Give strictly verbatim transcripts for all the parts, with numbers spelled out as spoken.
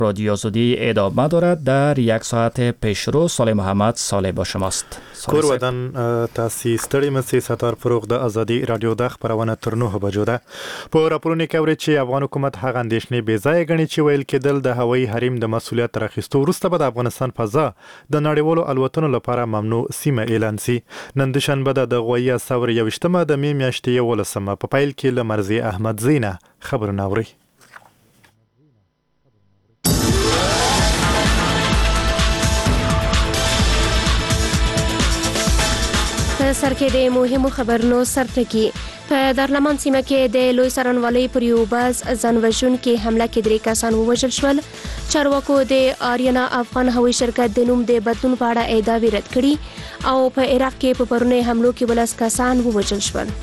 رادیو آزادی ادامه دارد. در یک ساعت پیشرو صالح محمد صالح با شماست. کور ودان تاسې ستړي مسي ستار فروغ د ازادي رادیو د خبرونه تر نهه بجو ده. په راپورونو کې اوري چې افغان حکومت هغه اندېښنې بې ځایه ګڼي چې ویل کېدل د هوایي حریم د مسؤلیت راخیستو وروسته به د افغانستان فضا د نړیوالو الوتنو لپاره ممنوع سیمه اعلان سي. نن دوشنبه د غویه ثور یوشتمه د می میاشتې یولسمه په پیل کې له مرزي احمد زینه خبرونه اوري. سر کې د مهمو خبرونو سرټکی. په دارلمان سیمه کې د لوی څارنوالۍ پر یو بس ځانوژونکې حمله کې درې کسان ووژل شول. چارواکو د آریانا افغان هوایي شرکت د نوم د بدلون په اړه ادعاوې رد کړي او په عراق کې په پرونی حملو کې ولس کسان ووژل شول.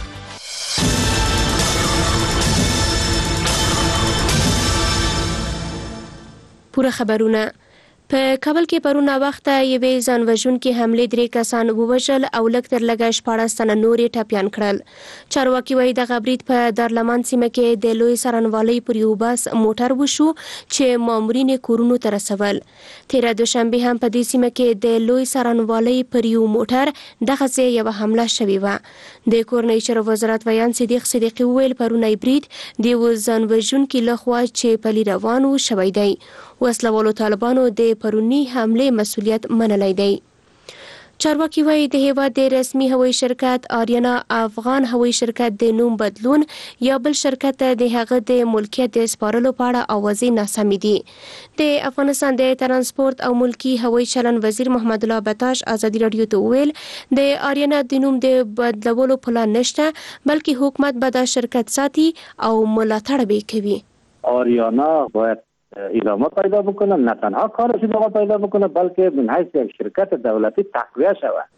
پوره خبرونه. په کابل کې پرونه وخت یوې ځانوژونکې حملې درې کسان ووژل او لږ تر لږه شپاړس تنه نور یې ټپیان کړل. چارواکي وایي دغه برید په دارلمان سیمه کې د لوی څارنوالۍ پر یو بس موټر وشو چې مامورین یې کورونو ته رسول. تېره دوشنبې هم په دې سیمه کې د لوی څارنوالۍ پر یو موټر دغسې یوه حمله شوې وه. د کورنۍ چارو وزارت ویان صدیق صدیقي وویل پرونی برید د یوه ځانوژونکي لخوا چې پلي روان و شوی دی. وسلوالو طالبانو د پرونی حمله مسؤلیت منلی دی. چارواکي وایي د هیواد د رسمي هوایي شرکت آریانا افغان هوایي شرکت د نوم بدلون یا بل شرکت د هغه د ملکیت د سپارلو په اړه اوازې ناسمې دي. د افغانستان د ترانسپورت او ملکی هوایي چلن وزیر محمد الله بتاش ازادي رادیو ته وویل د آریانا د نوم د بدلولو پلان نشته بلکې حکومت به دا شرکت ساتي او ملاتړ به کوي. آریانا باید ادامه پیدا بکنه، نه تنها کارش ادامه پیدا بکنه بلکه من حیث یک شرکت دولتی تقویه شود.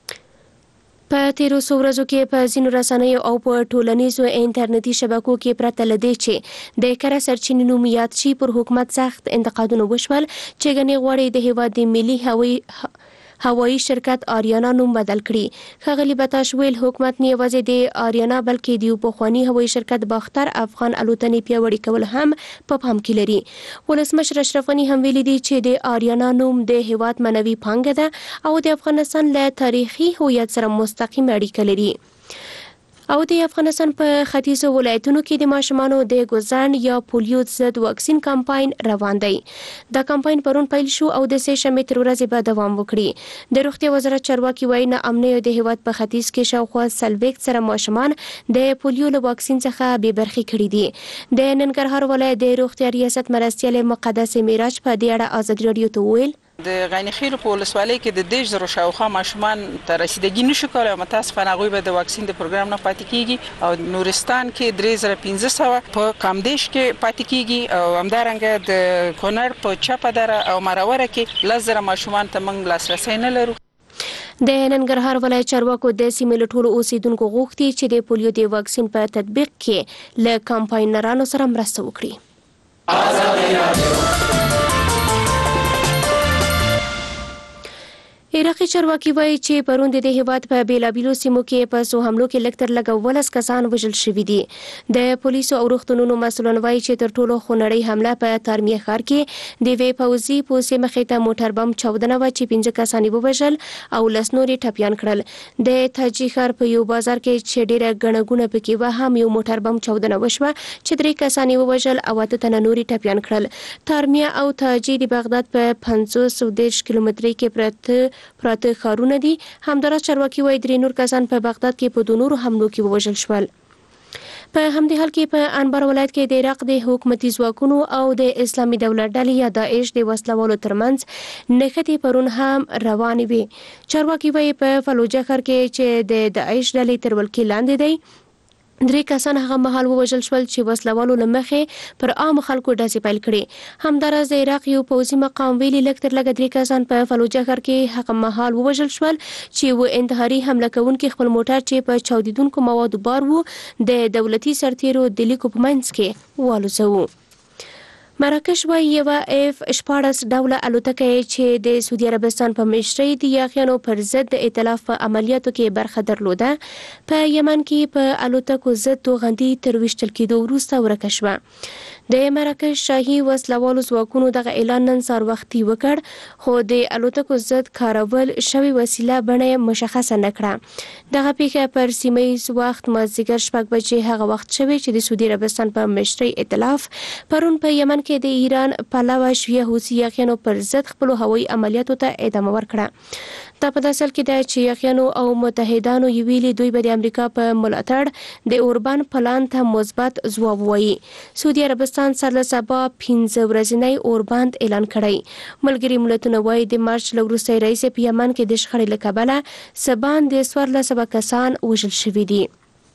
په تیرو څو ورځو کې په ځینو رسنیو او په ټولنیزو انټرنیټي شبکو کې پرته له دې چې د کره سرچینې نوم یاد شي پر حکومت سخت انتقادونه وشول چې ګڼې غواړي د هیواد د ملي هوایي هوایي شرکت آریانا نوم بدل کړي. ښاغلي بتاش ویل حکومت نه یوازې د آریانا بلکې د یو پخواني هوایي شرکت باختر افغان الوتنې پیاوړي کول هم په پام کې لري. ولسمشر اشرف غني هم ویلي دي چې د آریانا نوم د هیواد معنوي پانګه ده او د افغانستان له تاریخي هویت سره مستقیم اړیکه لري. او د افغانستان په ختیځو ولایتونو کې د ماشومانو د ګوزن یا پولیو ضد واکسین کمپاین روان دی. دا کمپاین پرون پیل شو او د سه شنبې تر ورځې به دوام وکړي. د روغتیا وزارت چارواکي وایي نا امنیت د هیواد په ختیځ کې شاوخوا څلوېښت زره ماشومان د پولیو له واکسین څخه بې برخې کړي دي. د ننګرهار ولایت د روغتیا ریاست مرستیال مقدس معراج په دې اړه ازادي رادیو ته وویل د غنیخیلو په ولسوالۍ کې د دیش زرو شاوخوا ماشومان ته رسیدګي نشو کولی او متاسفانه هغوی به د واکسین د پروګرام نه پاتې کیږي او نورستان کې درې زره پنځه سوه په کامدیش کې پاتې کیږي او همدارنګه د کونړ په چپه دره او مراوره کې لس زره ماشومان ته موږ لاسرسی نه لرو. د ننګرهار ولایت چارواکو د سیمې له ټولو اوسیدونکو غوښتي چې د پولیو د واکسین په تطبیق کې له کمپاینرانو سره مرسته وکړي. ازادي رادیو عراقي چارواکي وایي چې پرون د هیواد په بیلابیلو سیمو کې په څو حملو کې لږ تر لږه ولس کسان وژل شوي دي. د پولیسو او روغتونونو مسؤلان وایي چې تر ټولو خونړۍ حمله په تارمیه ښار کې د یوې پوځي پوسې مخې ته موټر بم چاودنه وه چې پنځه کسان یې ووژل او لس نور یې ټپیان کړل. د تاجي ښار په یو بازار کې چې ډېره ګڼه ګوڼه پکې وه هم یو موټر بم چاودنه وشوه چې درې کسان یې ووژل او اته تنه نور یې ټپیان کړل. تارمیه او تاجي د بغداد په پنځوس دېرش کیلومترۍ کې پراته پراته ښارونه دي. همداراز چارواکي وایي درې نور کسان په بغداد کې په دوه نورو حملو کې ووژل شول. په همدې حال کې په انبار ولایت کې د عراق د حکومتي ځواکونو او د اسلامي دولت ډلې یا داعش د وسلوالو ترمنځ نښتې پرون هم روانې وې. چارواکي وایي په فلوجه ښار کې چې د داعش ډلې تر ولکې لاندې دی درې کسان هغه مهال ووژل شول چې وسلوالو له مخې پر عامو خلکو ډزې پیل کړې. همداراز د عراق یو پوځي مقام ویلي لږ تر لږه درې کسان په فلوجه ښار کې هغه مهال ووژل شول چې یو انتحاري حمله کوونکي خپل موټر چې په چاودیدونکو موادو بار و د دولتي سرتیرو د لیکو په منځ کې والوځاوه. مراکش وايي یوه اف شپاړس ډوله الوتکه چې د سعودي عربستان په مشرۍ د یاغیانو پر ضد د ائتلاف په عملیاتو کې برخه درلوده په یمن کې په الوتکو ضد توغندي تر ویشتل کېدو وروسته ورکه شوه. د مراکش شاهي وسلوالو ځواکونو دغه اعلان نن سهار وختي وکړ خو د الوتکو ضد کارول شوې وسیله بڼه مشخصه نه کړه. دغه پیښه پر سیمه ییز وخت مازدیګر شپږ بجې هغه وخت شوې چې د سعودي عربستان په مشرۍ ائتلاف پرون په یمن کې د ایران پلوه شیعه حوثي یاغیانو پر ضد خپلو هوایي عملیاتو ته ادامه ورکړه. دا په داسې حال کې ده چې یاغیانو او متحدانو یې ویلي دوی به د امریکا په ملاتړ د اوربان پلان ته مثبت ځواب ووایي. سعودي عربستان سره له سبا پنځه ورځنی اورباند اعلان کړی. ملګري ملتونه وایي د مارچ له وروسته رئیس په یمن کې د شخړې له کبله سبان د څوارلس کسان وژل شوي دي.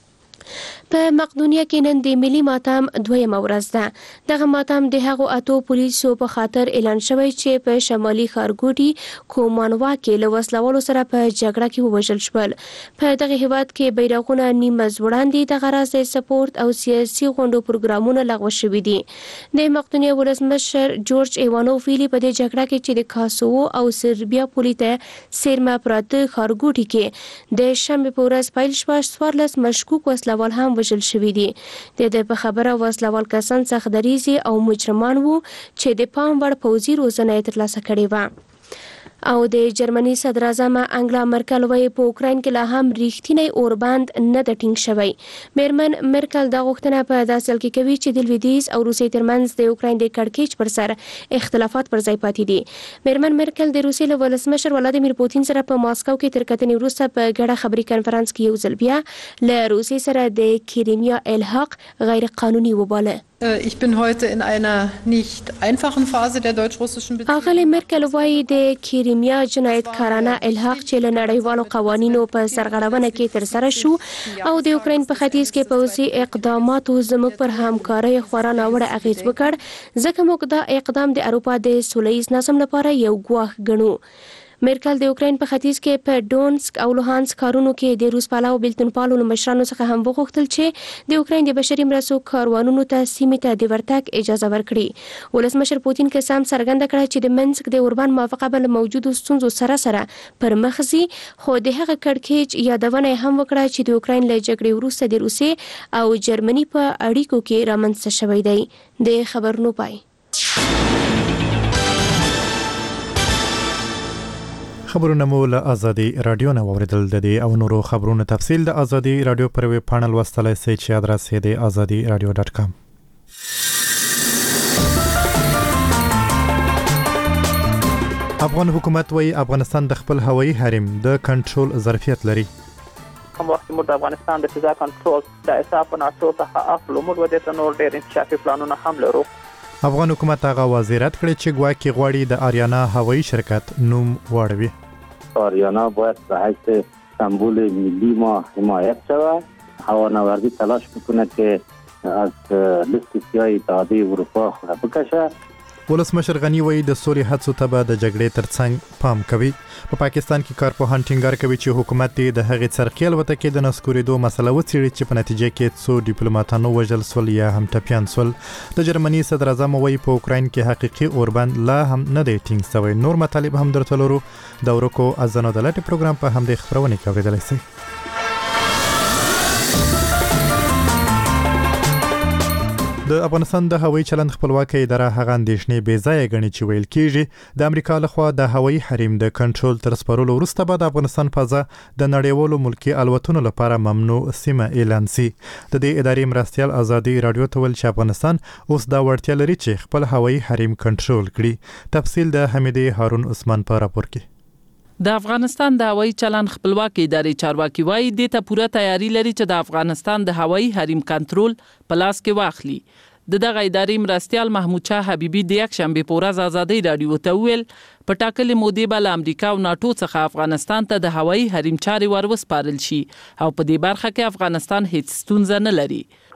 په مقدونیه کې نن د ملي ماتم دویمه ورځ ده. دغه ماتم د هغو اتو پولیسو په خاطر اعلان شوی چې په شمالي ښارګوټي کومانوا کې له وسلوالو سره په جګړه کې ووژل شول. په دغه هیواد کې بیرغونه نیمه ځوړاندې د غرض د سپورت او سیاسي غونډو پروګرامونه لغوه شوي دي. د مقدونیه ولسمشر جورج ایوانوف ویلي په دې جګړه کې چې د کاسوو او سربیا پولې ته څیرمه پراته ښارګوټي کې د شنبې په ورځ پیل شوه څوارلس مشکوک وسلوال هم وژل شوي دي. د دې په خبره وسلوال کسان سخت دریځي او مجرمان وو چې د پام وړ پوځي روزنه یې ترلاسه کړې وه. او د جرمني صدر اعظم انګلا مرکل وایي په اوکراین کې لا هم ریښتینی اورباند نه ده ټینګ شوی. میرمن مرکل دا غوښتنه په داسې حال کې کوي چې د لویدیځ او روسیې ترمنځ د اوکراین د کړکېچ پر سر اختلافات پر ځای پاتې دي. میرمن مرکل د روسیې له ولسمشر ولادیمیر پوتین سره په ماسکو کې تر کتنې وروسته په ګډه خبري کنفرانس کې یو ځل بیا له روسیې سره د کریمیا الحاق غیر قانوني وباله. Ich bin heute in einer nicht einfachen Phase der deutsch-russischen Beziehungen. اغلی مرکل وایي د کریمیا جنایتکارانه الحاق چې له نړیوالو قوانینو په سرغړونه کې ترسره شو او د اوکراین په ختیځ کې پوځي اقداماتو زموږ پر همکارۍ خورا ناوړه اغیز وکړ ځکه موږ دا اقدام د اروپا د سولیز نظم لپاره یو ګواښ ګڼو. مرکل د اوکراین په ختیځ کې په ډونسک او لوهانسک ښارونو کې د روس پالو بیلتونپالو له مشرانو څخه هم وغوښتل چې د اوکراین د بشري مرستو کاروانونو ته سیمې ته د ورتګ اجازه ورکړي. ولسمشر پوتین قسم څرګنده کړه چې د منسک د اوربان موافقه به له موجودو ستونزو سره سره پر مخ ځي خو د هغه کړکېچ یادونه هم وکړه چې د اوکراین له جګړې وروسته د روسیې او جرمني په اړیکو کې رامنځته شوی دی. د خبرونو پای. خبرونه مو له ازادي رادیو نه اوریدل. د دې او نورو خبرونو تفصیل د ازادي رادیو پر ویب پاڼل لوستلای شئ چې ادرس یې د ازادي رادیو ډاټ کام. افغان حکومت وايي افغانستان د خپل هوایي حریم د کنټرول ظرفیت لري. کوم وخت موږ د افغانستان د فضا کنټرول د حساب په ناتو څخه اخلو موږ د ته نور ډېر انکشافي پلانونه هم لرو. افغان حکومت هغه وزارت کړی چې ګواکې غواړي د آریانا هوایی شرکت نوم واړوي. آریانا باید به حیث سمبول ملی ما حمایت شود. هوانوردی تلاش میکنه که از لیست سیاه اتحادیه اروپا خود بکشه. ولسمشر غنی وایي د سولې هڅو ته به د جګړې ترڅنګ پام کوي. په پا پاکستان کې کارپوهان ټینګار کوي چې حکومت د هغې څرخي الوتکې د نسکورېدو مسله وڅېړي چې په نتیجه کې څو ډیپلوماتانو وژل سول یا هم ټپیان سول. د جرمني صدر اعظم وایي په اوکراین کې حقیقي اوربند لا هم نه دی ټینګ شوی. نور مطالب هم درته لرو. د ورکو اذانو د لټې پروګرام په همدې خپرونې کې اورېدلی شئ. د افغانستان د هوایي چلند خپلواکۍ اداره هغه اندېښنې بې ځایه ګڼي چې ویل کېږي د امریکا لخوا د هوایي حریم د کنټرول تر سپارلو وروسته به د افغانستان فضا د نړیوالو ملکي الوتنو لپاره ممنوع سیمه اعلان سي. د دې ادارې مرستیال ازادي رادیو ته ویل چې افغانستان اوس دا وړتیا لري چې خپل هوایي حریم کنټرول کړي. تفصیل د حمیدې هارون عثمان په راپور کې. د افغانستان د هوایي چلند خپلواکۍ ادارې چارواکي وایي د ته پوره تیاری لري چې د افغانستان د هوایي حریم کنټرول په لاس کې واخلي. د دغه ادارې مرستیال محمود شاه حبیبي د یک شنبې په ورځ ازادي رادیو ته ویل په ټاکلې مودې به له امریکا او ناټو څخه افغانستان ته د هوایي حریم چارې ور وسپارل شي او په دې برخه کې افغانستان هیڅ ستونزه نه لري.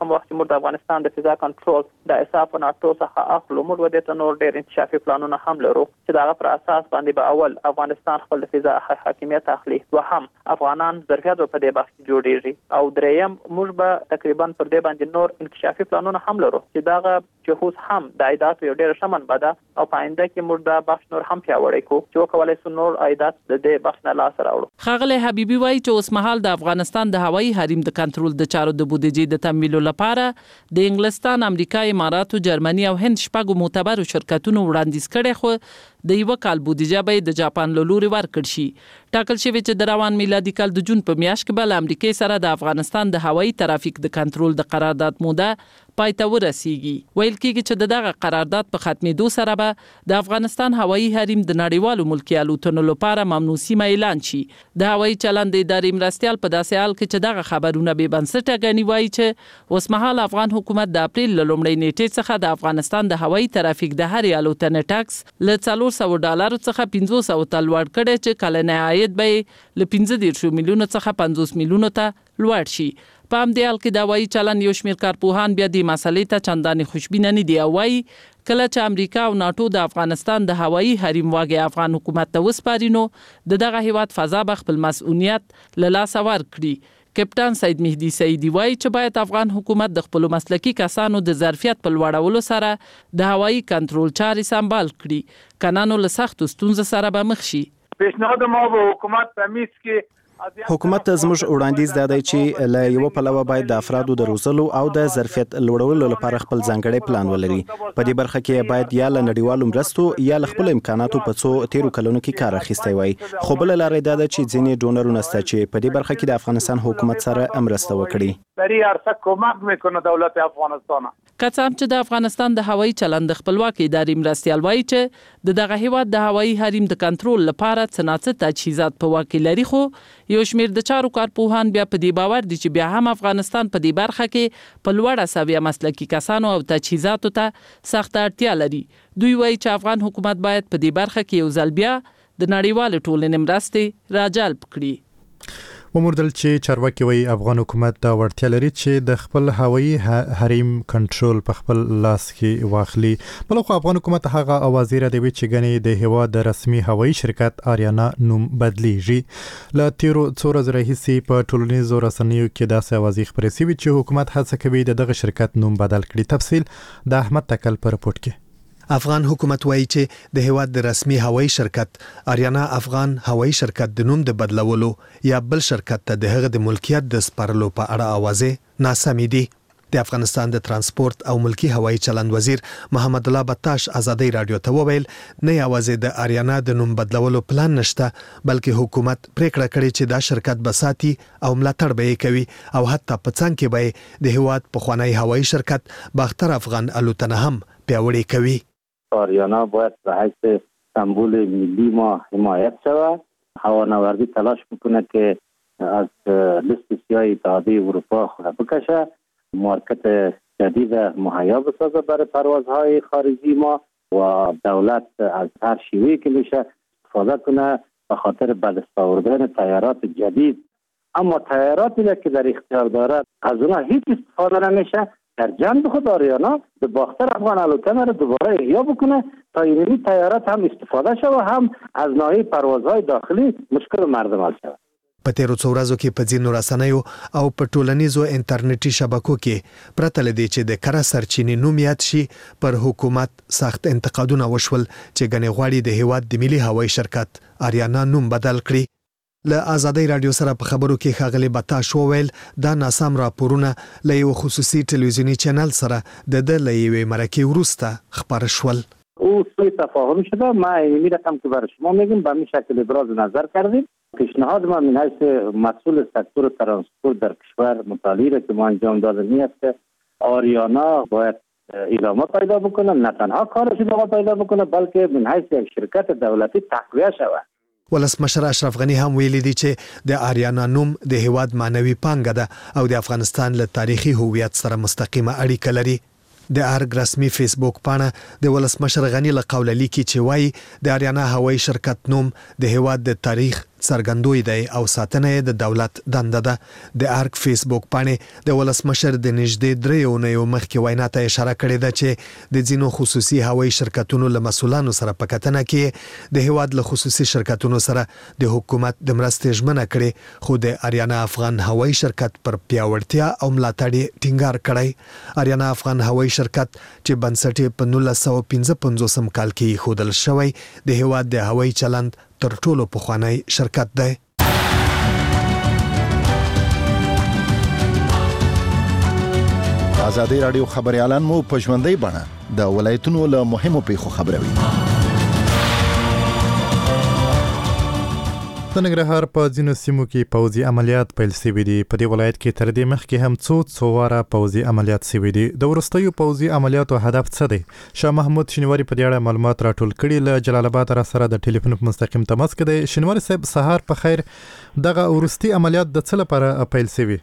کوم وخت موږ د افغانستان د فضا کنټرول د اساف ناتو څخه اخلو موږ د دې نور ډېر انکشافي پلانونه هم لرو چې دا پر اساس باندې به اول افغانستان خپل فضا حاکمیت اخلي دوهم افغانان ظرفیت په دې بخش جوړیږي او دریم موږ به تقریبا پر دې باندې نور انکشافي پلانونه هم لرو چې دا چې اوس هم د عایدات یو ډېر شمن بده او پاینده کې موږ دا بخش نور هم پیاوړی کو چې کولای شو نور عایدات د دې بخش نه لاس راوړو. ښاغلی حبیبي وایي چې اوس مهال د افغانستان د هوایي حریم د کنټرول د چارو د بودیجې د تمویل لپاره د انګلستان، امریکا، اماراتو، جرمني او هند شپږو معتبرو شرکتونو وړاندیز کړي خو د یو کال بودیجه به د جاپان له لوري ورکړل شي. ټاکل شوی چې د روان میلادي کال د جون په میاشت کې به له امریکا سره د افغانستان د هوایي ترافیک د کنټرول د قرارداد موده پای ته ورسیږي. ویل کېږي چې د دغه قرارداد په ختمېدو سره به د افغانستان هوایي حریم د نړیوالو ملکي الوتنو لپاره ممنوع سیمه اعلان شي. د هوایي چلند د ادارې مرستیال په داسې حال کې چې دغه خبرونه بې بنسټه ګڼي وایي چې اوس مهال افغان حکومت د اپریل له لومړۍ نیټې څخه د افغانستان د هوایي ترافیک د هرې الوتنې ټکس له څلور سوه ډالرو څخه پنځوس سوه ته لوړ کړی چې کلنی عاید به له پنځه دېرشو میلیونو څخه پنځوس میلیونو ته لوړ شي. په همدې حال کې د هوایي چلند یو شمېر کارپوهان بیا دې مسلې ته چندانې خوشبینه نه دي او وایي کله چې امریکا او ناټو د افغانستان د هوایي حریم واګې افغان حکومت ته وسپاري نو د دغه هیواد فضا به خپل مسؤلیت له لاسه ورکړي. کپټان سید مهدي سیدی وایي چې باید افغان حکومت د خپل مسلکي کسانو د ظرفیت په لوړولو سره د هوایي کنټرول چارې سمبال کړي کنه نو له سختو ستونزو سره به مخ شي. پیشنهاد ما به حکومت په میز کې حکومت ته زموږ وړاندیز دا دی چې له یو پلوه باید د افرادو د روزلو او د ظرفیت لوړولو لپاره خپل ځانګړی پلان ولري. په دې برخه کې باید یا له نړیوالو مرستو یا له خپل امکاناتو په څو تیرو کلونو کې کار اخیستی وای. خو بل لاره دا ده چې ځینې ډونرونه شته چې په دې برخه کې د افغانستان حکومت سره مرسته وکړي. برای عرصه کمک میکنه دولت افغانستان. که څه هم چې د افغانستان د هوایي چلند د خپلواکۍ ادارې مرستیال وایي چې د دغه هیواد د هوایي حریم د کنټرول لپاره څه ناڅه تجهیزات په واک کې لري خو یو شمېر د چارو کارپوهان بیا په دې باور دي چې بیا هم افغانستان په دې برخه کې په لوړه سویه مسلکي کسانو او تجهیزاتو ته سخته اړتیا لري. دوی وایي چې افغان حکومت باید په دې برخه کې یو ځل بیا د نړیوالې ټولنې مرستې راجلب کړي. وموردل چې چارواکي وایي افغان حکومت دا وړتیا لري چې د خپل هوایي حریم کنټرول په خپل لاس کې واخلي. بل خو افغان حکومت هغه اوازې را دی چې ګنې د هیواد د رسمي هوایي شرکت آریانا نوم بدلیږي. له تیرو څو ورځې راهیسې په ټولنیزو رسنیو کې داسې اوازې خپرې شوې چې حکومت هڅه کوي د دغه شرکت نوم بدل کړي. تفصیل د احمد تکل په رپورټ کې. افغان حکومت وایي چې د هیواد د رسمي هوایي شرکت آریانا افغان هوایي شرکت د نوم د بدلولو یا بل شرکت ته د هغه د ملکیت د سپارلو په اړه اوازې ناسمې دي. د افغانستان د ترانسپورت او ملکی هوایي چلند وزیر محمد الله بتاش ازادي رادیو ته وویل نه یوازې د آریانا د نوم بدلولو پلان نشته بلکې حکومت پریکړه کړې چې دا شرکت بساتي او ملاتړ به کوي او حتی په څنګ کې به د هیواد پخوانی هوایي شرکت باختر افغان الوتنه هم پیاوړې کوي. آریانا باید به حیث سمبول ملی ما حمایت شود. هوانوردی تلاش میکنه که از لیست سیاه اتحادیه اروپا خود بکشه. مارکت جدید مهیا بسازه برای پروازهای خارجی ما و دولت از هر شیوهی که میشه استفاده کنه به خاطر بدست آوردن تیارات جدید. اما تیاراتی که در اختیار دارد از اونها هیچ استفاده نمیشه. در جنب خود آریانا به باختر افغان الوتنه را دوباره احیا بکنه تا اینمی تیارات هم استفاده شود و هم از ناحیه پروازهای داخلی مشکل مردم حل شود. په تیرو څو ورځو کې په ځینو رسنیو او په ټولنیزو انټرنیټي شبکو کې پرته له دې چې د کره سرچینې نوم یاد شي پر حکومت سخت انتقادونه وشول چې ګڼې غواړي د هیواد د ملي هوایي شرکت آریانا نوم بدل کړي. له ازادي رادیو سره په خبرو کې ښاغلی بتاش وویل دا ناسم راپورونه له یو خصوصي تلویزیونی چینل سره د د له یوې مرکې وروسته خپاره شول. او سوی تفاهم شده. ما اینمی رقم که برای شما میگم به همین شکل ابراز نظر کردیم. پیشنهاد ما من حیث مسئول سکتور ترانسپورت در کشور مطالعه را که ما انجام دادیم است که آریانا باید ادامه پیدا بکنه، نه تنها کارش ادامه پیدا بکنه بلکه من حیث یک شرکت دولتی تقویه شود. ولسمشر اشرف غنی هم ویلي دي چې د آریانا نوم د هیواد معنوي پانګه ده او د افغانستان له تاریخي هویت سره مستقیمه اړیکه لري. د ارګ رسمي فیسبوک پاڼه د ولسمشر غنی له قوله لیکي چې وایي د آریانا هوایي شرکت نوم د هیواد د تاریخ څرګندوي دی او ساتنه د دولت دنده ده. د ارګ فیسبوک باندې د ولسمشر د نږدې درې اونیو مخکې وینا ته اشاره کړې ده چې د ځینو خصوصي هوایي شرکتونو له مسؤلانو سره په کتنه کې د هیواد له خصوصي شرکتونو سره د حکومت د مرستې ژمنه کړې، خو د آریانا افغان هوایي شرکت پر پیاوړتیا او ملاتړ ټینګار کړی. آریانا افغان هوایي شرکت چې بنسټ په نولس سوه پنځه پنځوس کال کې خودل شوی د هیواد د هوایي چلند تر ټولو پخوانی شرکت دی. ازادي رادیو خبريالان مو په ژوندۍ بڼه د ولایتونو له مهمو پیښو خبروي. د ننګرهار په ځینو سیمو کې پوځي عملیات پیل شوي دي. په دې ولایت کې تر دې مخکې هم څو څو واره پوځي عملیات شوي دي. د وروستیو پوځي عملیاتو هدف څه دی؟ شاه محمود شینواری په دې اړه معلومات راټول کړي. له جلال آباد را سره د ټلیفون په مستقیم تماس کې دی. شینواری صاحب سهار په خیر. دغه وروستي عملیات د څه لپاره پیل شوي؟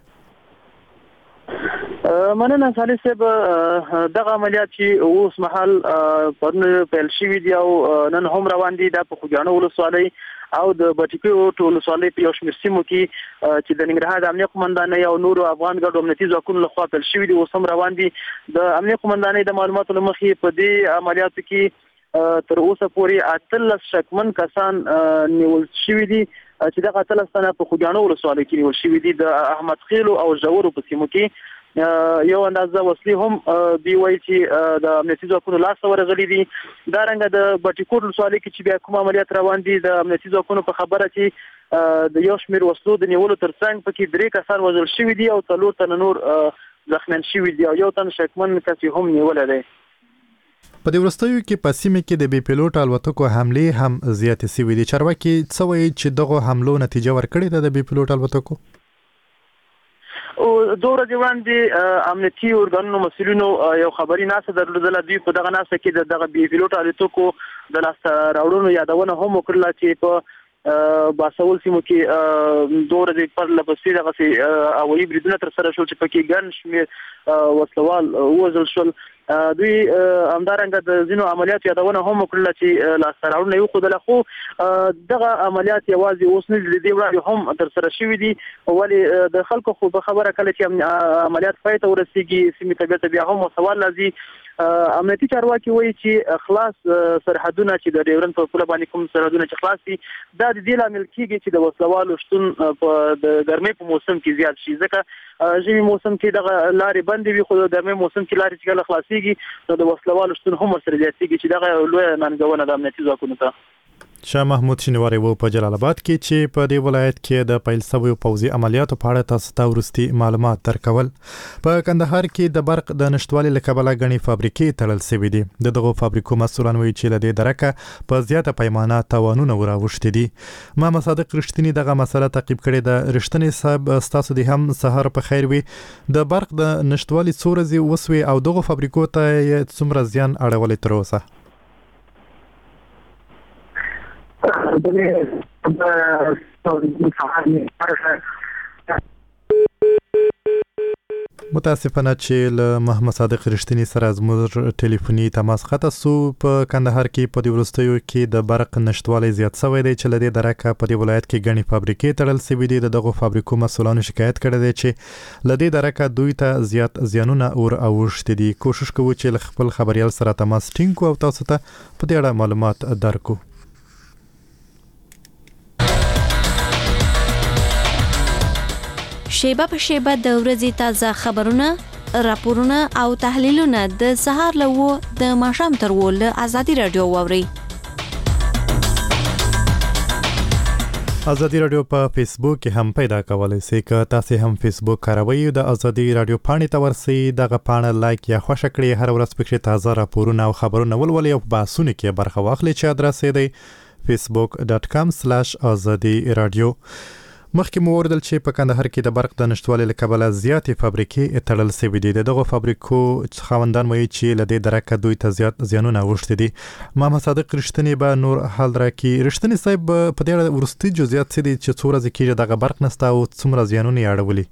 مننه صالح صاحب. دغه عملیات چې اوس مهال پرون پیل شوي دي او نن هم روان دي د خوږیاڼو ولسوالۍ او د بټیکو ولسوالۍ په یو شمېر سیمو کې چې د ننګرهار د امنیه قومندانۍ او نورو افغان ګډو امنیتي ځواکونو لخوا پیل شوي دي، اوس هم روان دي. د امنیه قومندانۍ د معلوماتو له مخې په دې عملیاتو کې تر اوسه پورې اتلس شکمن کسان نیول شوي دي چې دغه اتلس تنه په خوږیاڼو ولسوالۍ کې نیول شوي دي. د احمد خیلو او ژورو په سیمو کې یو اندازه وسلې هم دی وایي چې د امنیتي ځواکونو لاس ورغلي دي. دا رنګه د بټیکوټ ولسوالۍ کې چې بیا کوم عملیات روان دي د امنیتي ځواکونو په خبره چې د یو شمېر وسلو د نیولو ترڅنګ پکې درې کسان وژل شوي دي او څلور تنه نور زخمیان شوي دي او یو تن شکمن کس هم نیولی دی. په دې وروستیو کې په سیمه کې د بي پیلوټ الوتکو حملې هم زیاتې شوي دي. چارواکي څه وایي چې دغه حملو نتیجه ورکړې ده د بي پیلوټ الوتکو؟ او دوه ورځې وړاندې امنیتي ارګانونو مسؤلینو یو خبري ناسه درلودله. دوی په دغه ناسه کې د دغه بي پیلوټ الوتکو د لاسته راوړنو یادونه هم وکړله چې په باسول سیمو کې دوه ورځې پرله پسې دغسې هوایي بریدونه ترسره شول چې پکې ګڼ شمېر وسلوال ووژل شول. دوی همدارنګه د ځینو عملیاتو یادونه هم وکړله چې لاسته راوړنه یې وښودله، خو دغه عملیات یوازې اوس نه دي، د دې وړاندې هم ترسره شوي دي. ولې د خلکو خو په خبره کله چې عملیات پای ته ورسېږي سیمې ته بیرته بیا هم سوال راځي. امنیتي چارواکي وایي چې خلاص سرحدونه چې د ډیورنډ په پوله باندې کوم سرحدونه چې خلاص دي دا د دې لامل کېږي چې د وسلوالو شتون په د ګرمۍ په موسم کې زیات شي. ځکه ژمي موسم کې دغه لارې بندې وي، خو د ګرمۍ موسم کې لارې چې کله خلاصېږي نو د وسلوالو شتون هم ورسره زیاتېږي چې دغه لویه ننګونه د امنیتي ځواکونو ته. شاه محمود شینواری و په جلال آباد کې چې په دې ولایت کې د پیل شویو پوځي عملیاتو په اړه تاسو ته وروستي معلومات درکول. په کندهار کې د برق د نشټوالي له کبله غني فابریکې تړل شوې دي. د دغو فابریکو مسؤلان وایي چې له دې درکه په زیاته پیمانه تاوانونه وراوښتي دي. محمد صادق رښتینی دغه مسله تعقیب کړې ده. رښتینی صاحب ستاسو د هم سهار په خیر وي. د برق د نشټوالي څو ورځې وسوي او دغو فابریکو ته څومره زیان اړولی تر اوسه؟ متاسفانه چې له محمد صادق رښتینی سره زموږ ټلیفوني تماس قطع سو. په کندهار کې په دې وروستیو کې د برق نشټوالی زیات شوی دی چې له دې درکه په دې ولایت کې ګڼې فابریکې تړل شوي دي. د دغو فابریکو مسؤلانو شکایت کړی دی چې له دې درکه دوی ته زیات زیانونه ور اوښتي دي. کوشش کوو چې له خپل خبريال سره تماس ټینګ کړو او تاسو ته په دې اړه معلومات درکو. شیبه په شیبه د ورځې تازه خبرونه، راپورونه او تحلیلونه د سهار لوو د ماښام تر وو له ازادي رادیو واوري. ازادي رادیو په فیسبوک کې هم پیدا کولای شئ. که تاسو هم فیسبوک کاروئ د ازادي رادیو پاڼې ته ورسئ، دغه پاڼه لایک یا خوښه کړئ. هر ورځ پکې تازه راپورونه او خبرونه ولولئ او بحثونه کې برخه واخلئ چې ادرس یې دی facebook dot com slash azadi radio. مخکې مو وردل چې په کندهار کې د برق د نشټوالي له کبله زیاتې فابریکې تړل شوي دي. دغه فابریکو خاوندان وایي چې له دې درکه دوی ته زیات زیانونه اوښتي دي. محمد صادق رښتینی به نور حال راکړي. رښتینی صاحب په دې اړه وروستي جزئیات څه دي چې څو ورځې کېږي دغه برق نشته او څومره زیانونه یې اړولي؟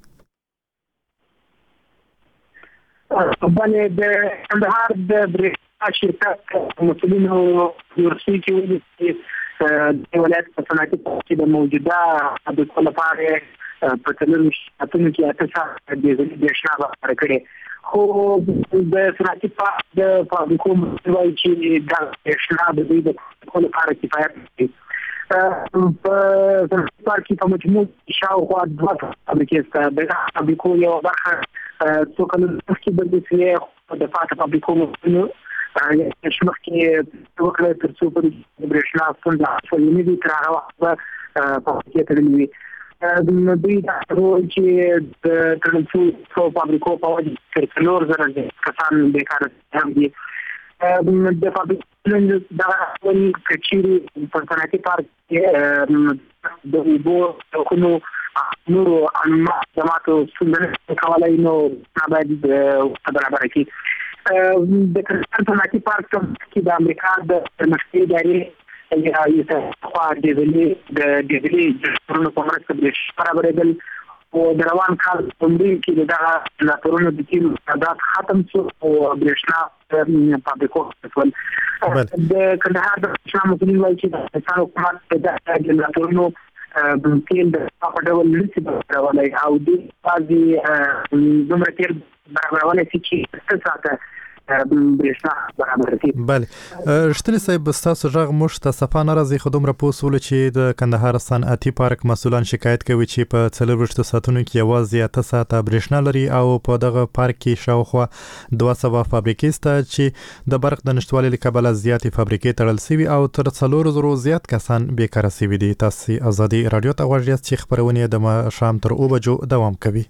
باندې د کندهار د برېښنا شرکت مسؤلینو ورسې کې ویلي چې د ولایت په صنعتي کې د موجوده د ټول لپاره په تلل شاتونو کې اته ساعت د برېښنا لپاره کړي خو د صنعتي پارک د فابریکو مستوي چې د برېښنا د دې د ټول لپاره کفایت کوي په صنعتي پارک کې په مجموع شاوخوا دوه فابریکې شته د فابریکو یو برخه څو کلونه مخکې بندې شوې د پاتې فابریکو مستنو شمخ کې وکړه تر څو په برېښنا ستونزه حلوي دي تر هغه وخت به فابریکې تړلې وي نو دوی دا وایي چې د تړل شویو فابریکو په وجه تر څلور زره کسان بیکاره هم دي د فابریکو دغه ډول کچېرې په صنعتي پارک کې د اوبو ټوکونو نورو خدماتو ستونزه کولای نو باید برابر کړي د کرستان صنعتي پارک کې د امریکا د پرمختګ ادارې یا یو خوا د دې د دې جوړونو په مرسته د برابرېدل او د روان کال په مدیر کې دغه ناتورونو د تیم تعداد ختم شو او برېښنا فابریکو ټول د کندهار د شام مسؤلین وایي چې د افغانستان حکومت د ناتورونو د تیل د په ډول لسی برابرولای او د بازي دومره تیل برابرولای چې څه ساته برېښنا برابر کړي. بله رښتینی صاحب ستاسو غږ موږ ته صفه نه راځي خو دومره پوسول چې د کندهار صنعتي پارک مسؤلان شکایت کوي چې په څلوېښتو ساعتونو کې یوازې اته ساعته برېښنا لري او په دغه پارک کې شاوخوا دوه سوه فابریکې شته چې د برق د نشتوالي له کبله زیاتې فابریکې تړل شوي او تر څلورو زرو زیات کسان بیکاره شوي دي. تاسو ازادي رادیو ته غوږ یاست چې خبرونه د ماښام تر اوه بجو دوام کوي.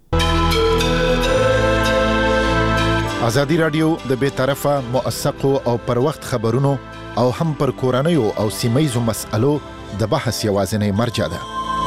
ازادي رادیو د بې طرفه موثقو او پر وخت خبرونو او هم پر کورنیو او سیمایي مسألو د بحث یوازینی مرجع ده.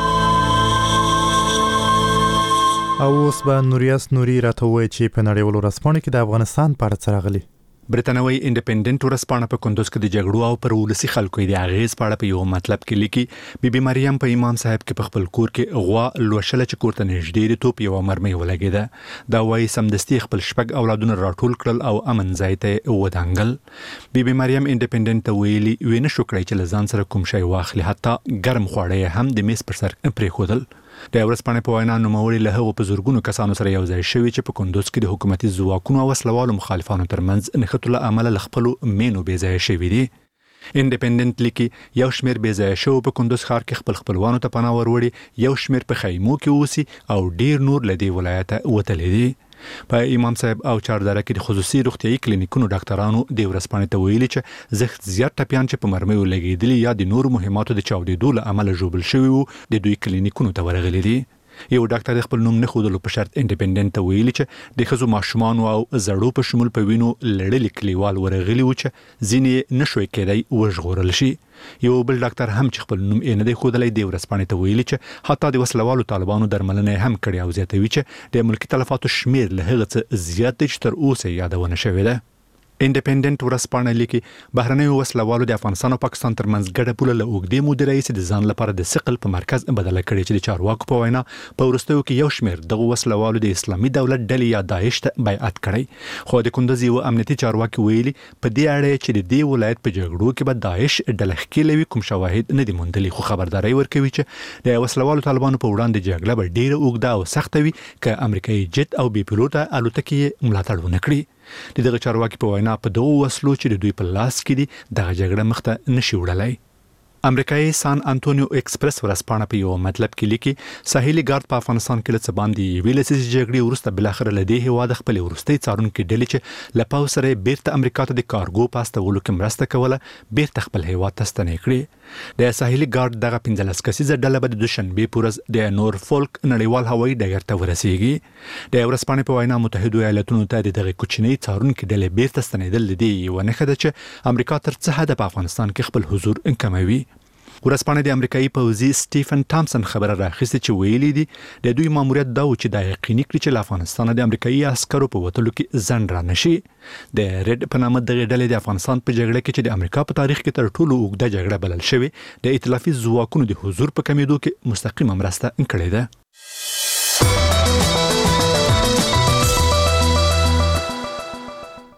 او اوس به نوریاس نوري راته وایي چې په نړیوالو ورځپاڼو کې د افغانستان په اړه څه راغلي. برتانوي انډیپندنت ورځپاڼه په کندوز کې د جګړو او پر ولسی خلکو د اغیز په اړه په یو مطلب کې لیکي بيبي مریم په امام صاحب کې په خپل کور کې غوا لوشل چې کوړه نږدې دی توپ یو مرمۍ ولګیده دا وایي سمدستي خپل شپږ اولادونه راټول کړل او امن ځای ته ودانګل. بيبي مریم انډیپندنت ویلي وینه شو کړی چې لزان سره کوم شی واخلي حتی ګرم خواړه هم د میز پر سر پرې خودل. د ورځپاڼې په وینا نوموړي له هغو په زورګونو کسانو سره یو ځای شوي چې په کندوز کې د حکومتي ځواکونو او وسلوالو مخالفانو ترمنځ نښتو له امله له خپلو مینو بې ځایه شوي دي. انډیپندنت لیکي یو شمېر بې ځایه شوو په کندوز ښار کې خپل خپلوانو ته پناه وروړي یو شمېر په خیمو کې اوسي او ډیر نور له دې ولایته وتلي دي. په امام صاحب او چاردره کې د خصوصي روغتيایي کلینیکونو ډاکټرانو د ورځپاڼې ته ویلي چې زخت زیات ټپيان چې په مرمۍ لګېدلي یا د نورو مهماتو د چاودېدو له امله ژوبل شوي وو د دوی کلینیکونو ته ورغلي دي. یو ډاکټر خپل نوم نه خودلو په شرط انډیپندنت ته ویلي چې د خزو ماشومان او زړو په شمول په وینو لړلي کلیوال ورغلي و چې ځینې نشوي کېدای وژغورل شي. یو بل ډاکټر هم چې خپل نوم یې نه دی خودلای د ورځپاڼې ته ویلي چې حتی د وسلوالو طالبانو درملنه هم کړې او زیاتوي چې د ملکی تلفاتو شمیر له هغه څه زیات دی چې تر اوسه یادونه شوې ده. انډیپندنت ورځپاڼه لیکي بهرنۍ وسلوالو د افغانستان او پاکستان ترمنځ ګډه پوله له اوږدې مودې راهیسې د ځان لپاره د ثقل په مرکز بدله کړې چې د چارواکو په وینا په وروستیو کې یو شمېر دغه وسلوالو د اسلامي دولت ډلې یا داعش ته بیعت کړی خو د کندوز یو امنیتي چارواکي ویلي په دې اړه چې د دې ولایت په جګړو کې به داعش ډله ښکېلوي کوم شواهد نه دي موندلي خو خبرداري ورکوي چې د وسلوالو طالبانو په وړاندې جګړه به ډیره اوږده او سخته وي که امریکایي جت او بي پیلوټه الوتکې ملاتړ ونه کړي. د دغه چارواکي په وینا په دغه وسلو چې د دوی په لاس کې دي دغه جګړه مخته نشي وړلای. امریکایي سان انټونیو ایکسپریس ورځپاڼه په یو مطلب کې لیکي ساحلي ګارد په افغانستان کې له څه باندې یوې لسیزې جګړې وروسته بلاخره له دې هېواده خپلې وروستۍ څارونکې ډلې چې له پوځ سره یې بیرته امریکا ته د کارګو په استولو کې مرسته کوله بیرته خپل هېواد ته ستنې کړې. د ساحلي ګارد دغه پنځلس کسیزه ډله به د دوشنبې په ورځ د نورفولک نړیوال هوایي ډګر ته ورسیږي. د ورځپاڼې په وینا متحدو ایالاتونو ته د دغه کوچنۍ څارونکې ډلې بیرته ستنېدل د دې یوه نښه ده چې امریکا تر څه حده په افغانستان کې خپل حضور کموي. ورځپاڼې د امریکایي پوځي سټیفن تامسن خبره راخیستې چې ویلي دي د دوی ماموریت دا و چې دا یقیني کړي چې له افغانستانه د امریکایي عسکرو په وتلو کې ځنډ را نشي. د ریډ په نامه دغه ډلې د افغانستان په جګړه کې چې د امریکا په تاریخ کې تر ټولو اوږده جګړه بلل شوې د ائتلافي ځواکونو د حضور په کمیدو کې مستقیمه مرسته کړې ده.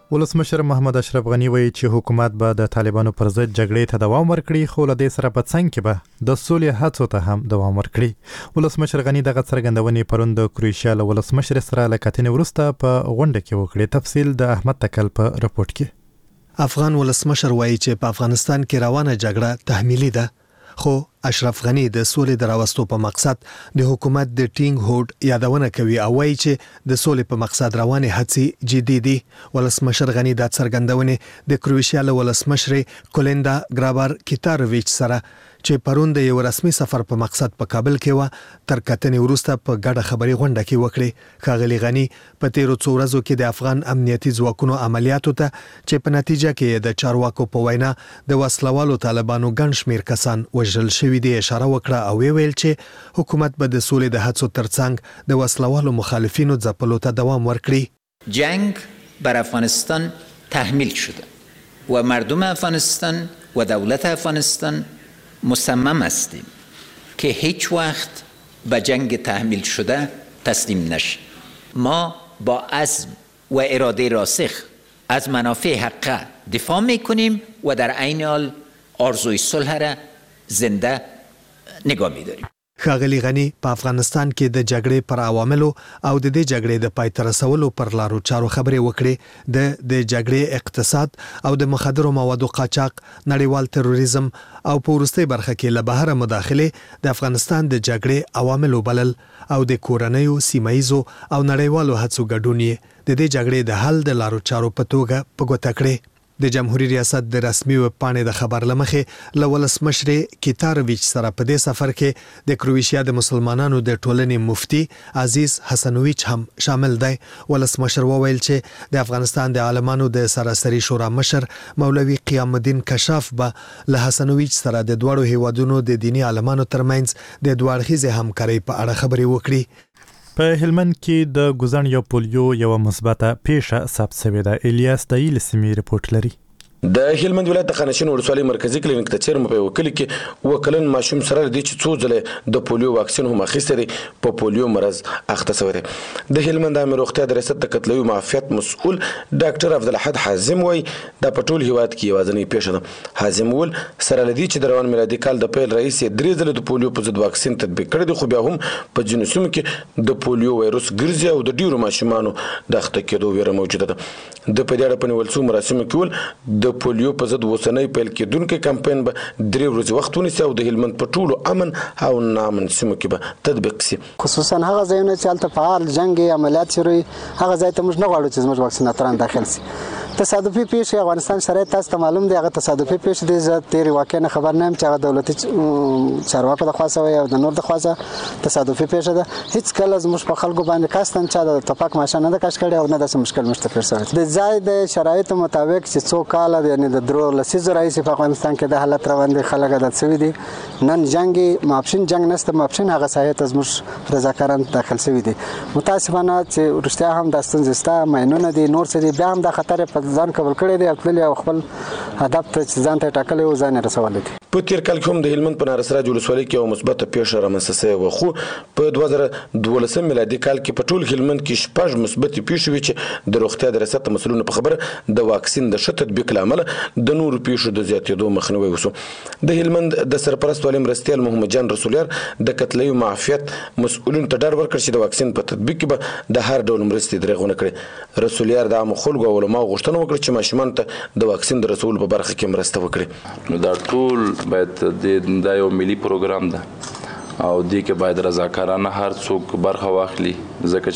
ولسمشر محمد اشرف غنی وایي چې حکومت به د طالبانو پر ضد جګړې ته دوام ورکړي، خو له دې سره په څنګ کې به د سولې هڅو ته هم دوام ورکړي. ولسمشر غنی دغه څرګندونې پرون د کروشیا له ولسمشر سره له کتنې وروسته په غونډه کې وکړې. تفصیل د احمد تکل په رپورت کې. افغان ولسمشر وایي چې په افغانستان کې روانه جګړه تحمیلي ده، خو اشرف غنی د سولې د راوستو په مقصد د حکومت د ټینګ هوډ یادونه کوي او وایي چې د سولې په مقصد روانه هڅې جدي دي. ولسمشر غنی د څرګندونې د کروشیا له ولسمشر کولیندا ګرابر کیتاروویچ سره چې پرون د یو رسمي سفر په مقصد په کابل کې و تر کتنې وروسته په ګډه خبري غونډه کې وکړي. ښاغلي غنی په تیرو څو ورځو کې د افغان امنیتي ځواکونو عملیاتو ته چې په نتیجه کې د چارواکو په وینا د وسلوالو طالبانو ګڼ شمیر کسان وژل شوي دي اشاره وکړه او ویل چې حکومت به د سولې د هڅو ترڅنګ د وسلوالو مخالفینو ځپلو ته دوام ورکړي. جنگ بر افغانستان تحمیل شده و مردم افغانستان و دولت افغانستان مصمم هستیم که هیچ وقت به جنگ تحمیل شده تسلیم نشیم. ما با عزم و اراده راسخ از منافع حقه دفاع میکنیم و در عین حال آرزوی صلح را زنده نگاه میداریم. ښاغلي غنی په افغانستان کې د جګړې پر عواملو او د دې جګړې د پای ته رسولو پر لارو چارو خبرې وکړې. د د جګړې اقتصاد او د مخدرو موادو قاچاق، نړیوال تروریزم او په وروستۍ برخه کې له بهره مداخله د افغانستان د جګړې عواملو بلل او د کورنیو، سیمایزو او نړیوالو هڅو ګډون یې د دې جګړې د حل د لارو چارو په توګه په ګوته کړې. د جمهوریت ریاست د رسمي ویب پاڼې د خبر لمخې له ولسمشر کیتاروویچ سره په دې سفر کې د کروشیا د مسلمانانو د ټولنې مفتي عزیز حسنویچ هم شامل دی. ولسمشر وویل چې د افغانستان د عالمانو د سراسري شورا مشر مولوي قیام الدین کشاف به له حسنویچ سره د دوړو هیوادونو د دینی عالمانو ترمنځ د دوه اړخیزې همکارۍ په اړه خبرې وکړي. په هلمند کې د ګوزن یا پولیو یو مثبته پیښه ثبت شوې ده. الیاس دایل سیمې رپورت لري. د هلمند ولایت د خانشین ولسوالۍ مرکزی کلینیک ته چیرمه په وکیل کې وکلن ماشوم سره د چې څو ځله د پولیو واکسین هم اخیسته دي په پولیو مرض اخته شوی دی. د هلمند عامه روغتیا د ریاست د قتلوي معافیت مسؤل ډاکټر عبدالحد حازم وایي د پټول هیواد کې یوازنۍ پیښه ده. حازم ول سره لدی چې د روان میلادي کال د پیل رئیس درې ځله د پولیو په ضد واکسین تطبیق کړی دی، خو بیا هم په ځینو سیمو کې د پولیو وایروس ګرځي او د ډیرو ماشومانو د اخته کېدو ویره موجوده ده. د په دې اړه په نیول شوو مراسمو کې ول د پولیو په ضد اوسنۍ پیل کېدونکې کمپاین به درې ورځې وخت ونیسي او د هلمند په ټولو امن او نامن سیمو کې به تطبیق شي. خصوصا هغه ځایونه چې هلته فعال جنګ عملیات شروع هغه ځای ته موږ نه غواړو چې زموږ واکسیناتران داخل شي. تصادفي پیښې افغانستان شرایط تاسو ته معلوم دی، هغه تصادفي پیښې دي. زه تیرې واقع نه خبر نه یم چې هغه دولتي چارواکو د خوا سوی او د نور د خوا تصادفي پیښه ده. هیڅ کله زموږ په خلکو باندې کاستن چا د ټوپک ماشه نه ده کش کړی او نه داسې مشکل مشته پیښ شوی. د ځای د شرایطو مطابق چې څو کاله یعنې د درو لسیزو راهیسې په افغانستان کې د حالت روان دی، خلک عادت شوي دي. نن جنګ ماپښین جنګ نشته، ماپښین هغه ساحې ته زموږ رضاکاران داخل شوي دي. متاسفانه چې رښتیا هم دا ستونزې شته، ماینونه دي، نور څه دي، بیا هم دا خطر په ځان قبول کړی دی او تللی او خپل هدف ته چې ځان ته ټاکلی و ځان یې رسولی دی. په تیر کال کې هم د هلمند په نارسراج ولسوالۍ کې یوه مثبته پیښه رامنځته سوې وه، خو په دوه زره دولسم میلادي کال کې په ټول هلمند کې شپږ مثبتې پیښې وې چې د روغتیا د ریاست مسؤلینو په خبره د واکسین د ښه تطبیق له امله د نورو پیښو د زیاتېدو مخنیوی وشو. د هلمند د سرپرست والي مرستیال محمد جان رسولیار د قتلوي معافیت مسؤلینو ته ډاډ ورکړ چې د واکسین په تطبیق کې به د هر ډول مرستې دریغ ونه کړي. رسولیار د عامو خلکو او علماو غوښتنه وکړه چې ماشومانو ته د واکسین د رسولو په برخه کې مرسته وکړي. نو دا ټول باید د دا یو ملي پروګرام ده او دې کې باید رضاکارانه هر څوک برخه واخلي، ځکه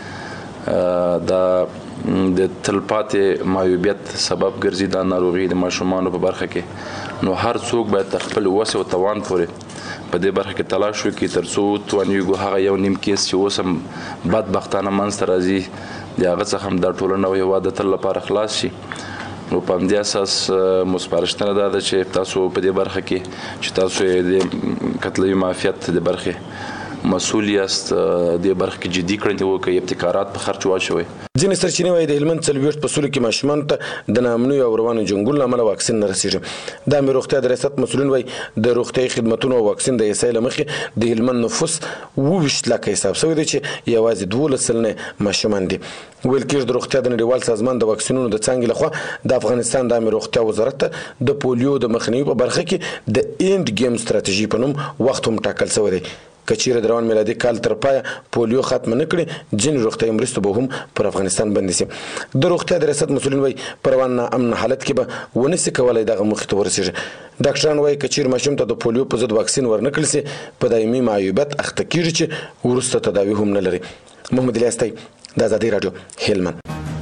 چې دا د تلپاتې معیوبیت سبب ګرځي دا ناروغي د ماشومانو په برخه کې. نو هر څوک باید خپل وس او توان پورې په دې برخه کې تلاش وکړي تر څو توانیږو هغه یو نیم کیس چې اوس هم بدبختانه منځته راځي د هغه څخه هم دا ټولنه او هېواد د تل لپاره خلاص شي. نو په همدې اساس مو سپارښتنه دا ده چې تاسو په دې برخه کې چې تاسو د قتلوي معافیت د برخې مسؤل یاست د برخه کې جدي کړنې وکړي ابتکارات په خرچ واچوي. ځینې سرچینې وايي د هلمند څلوېښت په سلو کې ماشومانو ته د ناامنیو او روانو جنګونو له امله واکسین نه رسېږي. د عامې روغتیا د ریاست مسؤلین وايي د روغتیایي خدمتونو او واکسین د ایسای له مخې د هلمند نفوس اووه ویشت لکه حساب شوی دی چې یوازې دولس سلنه ماشومان دي. ویل کېږي د روغتیا د نړیوال سازمان د واکسینونو د څانګې لخوا د افغانستان د عامې روغتیا وزارت ته د پولیو د مخنیوي په برخه کې د اینډ ګیم ستراتیژي په نوم وخت هم ټاکل شوی دی. که چیرې د روان میلادي کال تر پایه پولیو ختمه نه کړي ځینې روغتیایي مرستو به هم پر افغانستان بندې شي. د روغتیا د ریاست مسؤلین وایي په روان ناامن حالت کې به ونه شي کولی دغه موخې ته ورسېږي. ډاکټران وایي که چیرې ماشوم ته د پولیو په ضد واکسین ورنه کړل شي په دایمي معیوبیت اخته کېږي چې وروسته تداوي هم نه لري. محمد الیاس تایب د آزادی رادیو هلمند.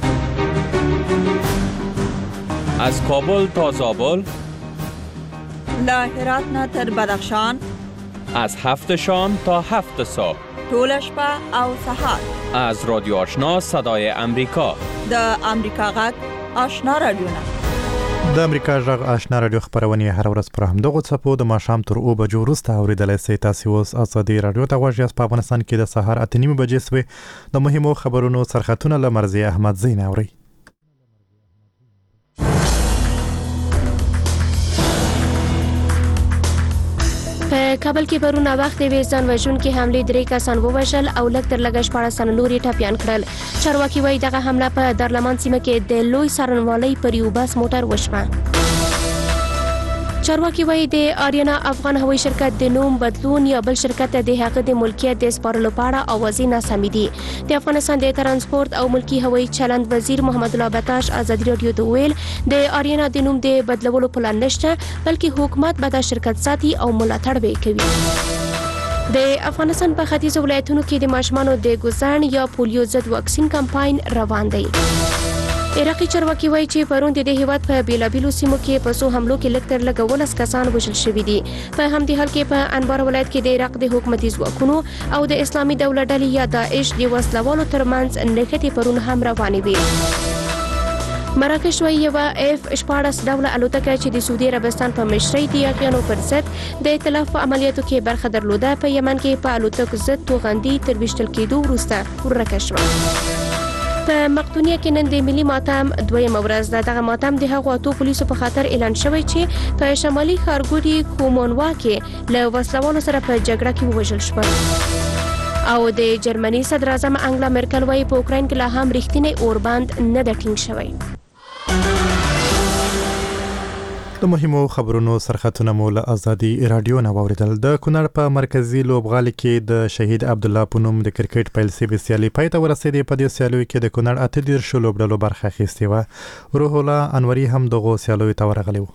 از کابل تا زابل، له هرات نه تر بدخشان، از هفت شام تا هفت صبح، طول شپه او سحر، از رادیو آشنا صدای امریکا، د امریکا غږ آشنا رادیو. د امریکا غږ آشنا رادیو خبرونه هر ورځ پر همدغه څپو د ماښام تر اوه بجو وروسته اوریدلای شئ. تاسو اوس آزادي رادیو ته غوږ یاست. په افغانستان کې د سهار اته نیمې بجې سوې. د مهمو خبرونو سرخطونه له مرزي احمد زین اوري. په کابل کې پرون وخت یې ځان وژونکي حملې درې کسان ووژل او لږ تر لږه شپاړس تنه نور یې ټپیان کړل. چارواکي وایي دغه حمله په دارلمان سیمه کې د لوی څارنوالۍ پر یو بس موټر وشوه. چارواکي وایي د آریانا افغان هوایي شرکت د نوم بدلون یا بل شرکت د هغه د ملکیت د سپارلو په اړه اوازې ناسمې دي. د افغانستان د ترانسپورت او ملکی هوایي چلند وزیر محمد الله بتاش آزادي رادیو ته ویل د آریانا د نوم د بدلولو پلان نشته بلکې حکومت به دا شرکت ساتي او ملاتړ به کوي. د افغانستان په ختیځو ولایتونو کې د ماشومانو د ګوزن یا پولیو ضد واکسین کمپاین روان دی. عراقي چارواکي وایي چې پرون د هیواد په بیلابیلو سیمو کې په څو حملو کې لږ تر لږه ولس کسان وژل شوي دي. په همدې حال کې په انبار ولایت کې د عراق د حکومتي ځواکونو او د اسلامي دولت ډلې یا داعش د وسلوالو ترمنځ نښتې پرون هم روانې وې. مراکش وایي یوه اف شپاړس ډوله الوتکه چې د سعودي عربستان په مشرۍ د یاغیانو پر ضد د ائتلاف په عملیاتو کې برخه درلوده په یمن کې په الوتکو ضد توغندي تر ویشتل کېدو وروسته ورکه شوه. په مقدونیه کې نن د ملي ماتم دویمه ورځ ده. دغه ماتم د هغو اتو پولیسو په خاطر اعلان شوی چې په شمالي ښارګوټي کومونوا کې له وسلوالو سره په جګړه کې ووژل شول. او د جرمني صدر اعظم انګلا مرکل وایي په اوکراین کې لا هم رښتینی اوربند نه ده ټینګ شوی. د مهمو خبرونو سرخطونه مو له آزادي رادیو نه واوریدل. د کونړ په مرکزی لوبغالي کې د شهید عبد الله په نوم د کرکټ پیل سیبي سیالي پای ته ورسېدې. په دې سیالیو کې د کونړ اته دېرش لوبډلو برخه اخیستې وه. روح الله انوري هم دغو سیالیو ته ورغلی و.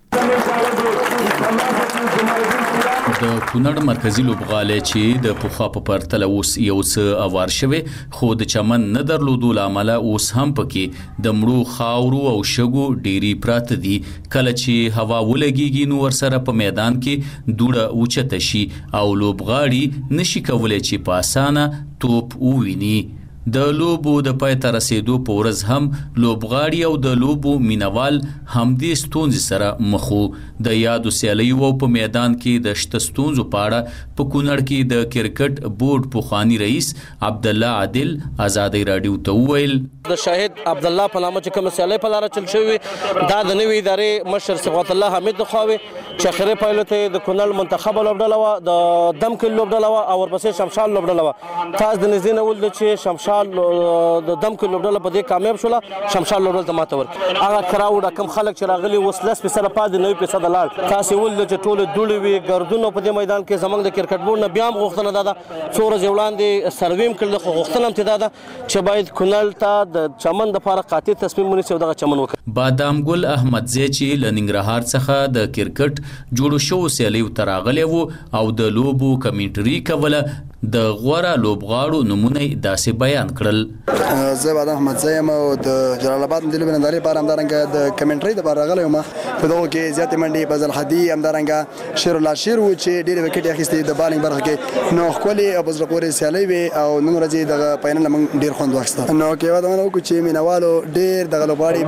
د کونړ مرکزی لوبغالی چې د پخوا په پرتله اوس یو څه اوار شوی خو د چمن نه درلودو له امله اوس هم پکې د مړو خاورو او شګو ډیری پراته دي. کله چې هوا ولګیږي نو ورسره په میدان کې دوړه اوچته شي او لوبغاړي نشي کولی چې په اسانه توپ وویني. د لوبو د پای ته رسیدو په ورځ هم لوبغاړي او د لوبو مینوال همدې ستونزې سره مخ وو. د یادو سیالیو او په میدان کې د شته ستونزو په اړه په کونړ کې د کرکټ بورډ پخوانی رئیس عبد الله عادل آزادي رادیو ته وویل د شاهد عبد الله په نامه چې کوم سیالي په لار چل شوی دا د نوې ادارې مشر صفات الله حمید خوي چې اخري پایلوټ د کونړ منتخب لوبډله و د دمکل لوبډله و او ورپسې شمشال لوبډله و. تاسو د نزدې ول چې شمشال د دمکل لوبډله په دې کامیاب شوله شمشال لوبډله ته ماته ورکړه. هغه کراوډ کم خلک چې راغلي وس لس فیصد پاتې نوي فیصد لاړ. تاسو ول چې ټول دوړې وي ګردونه په دې میدان کې زمنګ د کرکټ بورډ نه بیا هم غوښتنه ده څو ورځې وړاندې سرویم کړل خو غوښتنه هم تدا ده چې باید کونړ ته د چمن د لپاره قاطع تصمیم ونیسي او دغه چمن وکړي. بادام ګل احمد زی چې ل ننګرهار څخه د کرکټ جوړو شو سیالیو تراغلی وو او د لوبو کمنټري کوله د غوړه لوبغاړو نمونه داسې بیان کړل. زه بادام احمد زی یم او د جلال آباد د لوبې نندارې لپاره همدارنګه د کمنټري لپاره راغلی یم. په دغو کې زیاتې منډې بزل حدي همدارنګه شیر الله شیر و چې ډېرې وکټې اخیستې د بالینګ برخه کې نو ښکلې او په زړه پورې سیالۍ وې او نن ورځ یې دغه فاینل نه موږ ډېر خوند واخیسته. نو کېوه دا ونه وکړو چې مینوالو ډېر دغه لوبغاړي په دغه حالت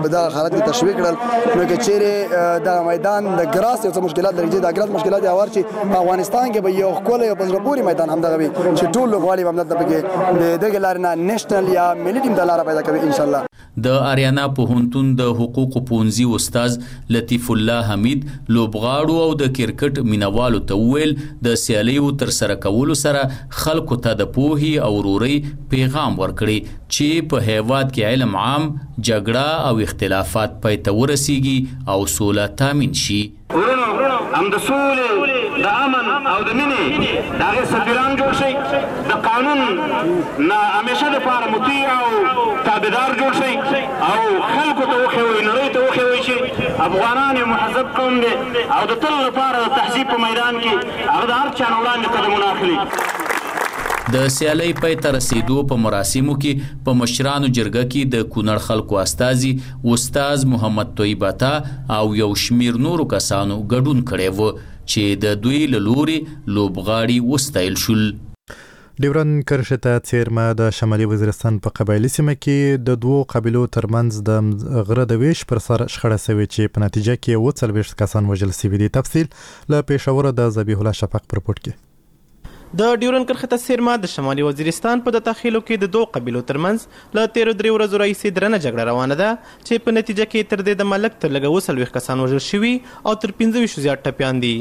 مشکلات کې تشویق کړل نو کې چیرې د میدان د ګراس یو څه مشکلات درځي د ګراس مشکلات اور چې افغانستان کې به یو خپل یو بزرګ پوری میدان هم دغه وي چې ټول لوبغاړي هم دلته کې د دغه لار نه نېشنل یا ملي ټیم د لار پیدا کوي ان شاء الله. د آریانا پوهنتون د حقوق پونځي استاد لطیف الله حمید لوبغاړو او د کرکټ مینوالو ته ویل د سیالیو تر سره کولو سره خلکو ته د پوهي او وروري پیغام ورکړي چې په هیواد کې علم عام جګړه او اختلافات پای ته ورسیږي او سوله تامین شي. ورونو هم د سولې د امن او د مینې د هغې سفیران جوړ شي د قانون نه همیشه دپاره مطیع او تابعدار جوړ شي او خلکو ته وښیوئ نړۍ ته وښیوئ چې افغانان یو مهذب قوم دی او د تل لپاره د تهذیب په میدان کې هغه د هر چا نه وړاندې قدمونه اخلي. د سیالۍ پای ته رسیدو په مراسمو کې په مشرانو جرګه کې د کونړ خلکو استازي استاد محمد طیب عطا او یو شمیر نورو کسانو ګډون کړی و چې د دوی له لوري لوبغاړي وستایل شول. ډیورن کرښې ته څیرمه د شمالي وزیرستان په قبایلي سیمه کې د دوو قبیلو ترمنځ د غره د ویش پر سر شخړه شوې چې په نتیجه کې اووه څلوېښت کسان وژل شوي دي. تفصیل له پېښوره د ذبیح الله شفق په رپورټ کې. د ډیورن کرښې ته څیرمه د شمالي وزیرستان په داخلو کې د دوه قبیلو ترمنځ له تیرو درې ورځو راهیسې درنه جګړه روانه ده چې په نتیجه کې تر دې د ملک تر لږه اووه څلوېښت کسان وژل شوي او تر پنځه ویشتو زیات ټپیان دي.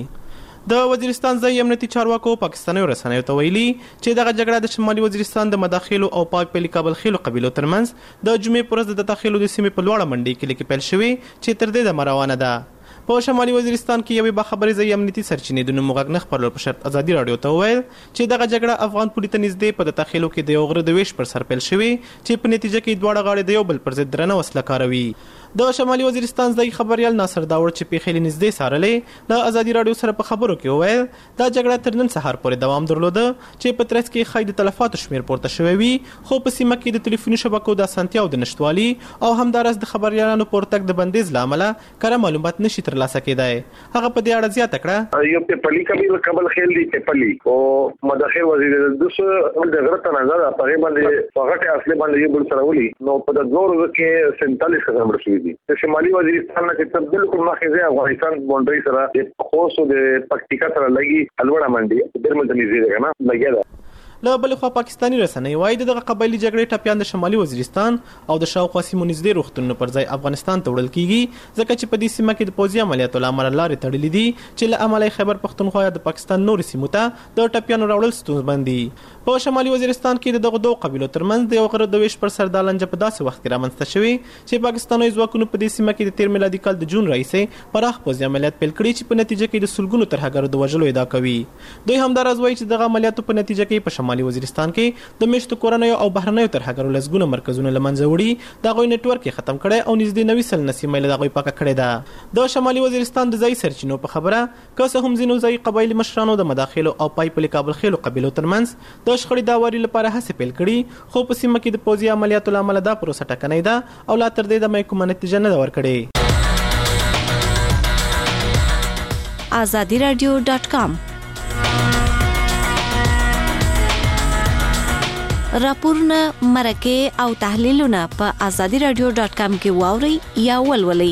د وزیرستان ځایي امنیتي چارواکو پاکستانیو رسنیو ته ویلي چې دغه جګړه د شمالي وزیرستان د مداخلو او پاک پلي کابل خیلو قبیلو ترمنځ د جمعې په ورځ د داخلو د سیمې په لوړه منډۍ کلي کې پیل شوې چې تر دې دمه روانه ده. په شمالي وزیرستان کې یوې باخبرې ځایي امنیتي سرچینې د نوم غږ نه خپرولو په شرط ازادي راډیو ته وویل چې دغه جګړه افغان پولي ته نږدې په داخلو کې د یو غره د ویش پر سر پیل شوې چې په نتیجه کې دواړه غاړې د یو بل پر ضد درنه وسله کاروي. د شمالي وزیرستان ځایي خبریال ناصر داوړ چې پیښې نږدې څارلې له ازادي راډیو سره په خبرو کې وویل دا جګړه تر نن سهار پورې دوام درلوده چې په ترڅ کې ښایي د تلفاتو شمېر پورته شوی وي خو په سیمه کې د ټلیفوني شبکو د اسانتیاو د نشتوالي او همداراز د خبریالانو په ورتګ د بندیز له امله کره معلومات نشي ترلاسه کېدای. هغه په دې اړه زیاته کړه یو په پلي کبیل قبل خیل دي په پلي او مداخل وزیر د دوه د غره تنازل په باندې فقط اصلي باندې یو بل سره ولي نو په د دوه ورځو کې سینتالیس کسان مړ شوي دي. شمالي وزیرستان نه چې بالکل مخکې افغانستان باونډري سره د خوست او د پکتیکا سره لګي الوړه منډي درمل د نږدې ده نه لګیا ده. له بل خوا پاکستاني رسنۍ وايي دغه قبایلی جګړې ټپیان د شمالي وزیرستان او د شاوخوا سیمو نږدې روغتونونو پر ځای افغانستان ته وړل کیږي ځکه چې په دې سیمه کې د پوځي عملیاتو له امله لارې تړلې دي چې له امله خیبر پښتونخوا د پاکستان نورې سیمو ته د ټپیانو راوړل ستونزمن دي. په شمالي وزیرستان کې د دغه دوه قبیلو ترمنځ د یو غره د ویش پر سر د لنجه په داسې وخت کې رامنځته شوې چې پاکستاني ځواکونو په دې سیمه کې د تیر میلادي کال د جون راهیسې پراخ پوځي عملیات پیل کړي چې په نتیجه کې د سلګونو ترهګرو د وژلو ادعا کوي. دوی همداراز وایي چې دغه عملیاتو په نتیجه کې په شمالي وزیرستان کې د میشتو کورنیو او بهرنیو ترهګرو لسګونه مرکزونه له منځه وړي د هغوی نټورک یې ختم کړی او نږدې نوي سلنه سیمه له هغوی پاکه کړې ده. د شمالي وزیرستان د ځایي سرچینو په خبره که څه هم ځینو ځایي قبایلي مشرانو د مداخلو او پای پلي کابل خیلو قبیلو ترمنځ د شخړې د هواري لپاره هڅې پیل کړي خو په سیمه کې د پوځي عملیاتو له امله دا پروسه ټکنۍ ده او لا تر دې دمه کومه نتیجه نه ده ورکړې. آزادی رادیو ډاټ کام راپورونه مرکه او تحلیلونه په آزادی رادیو ډاټ کام کې واورئ یا ولولئ.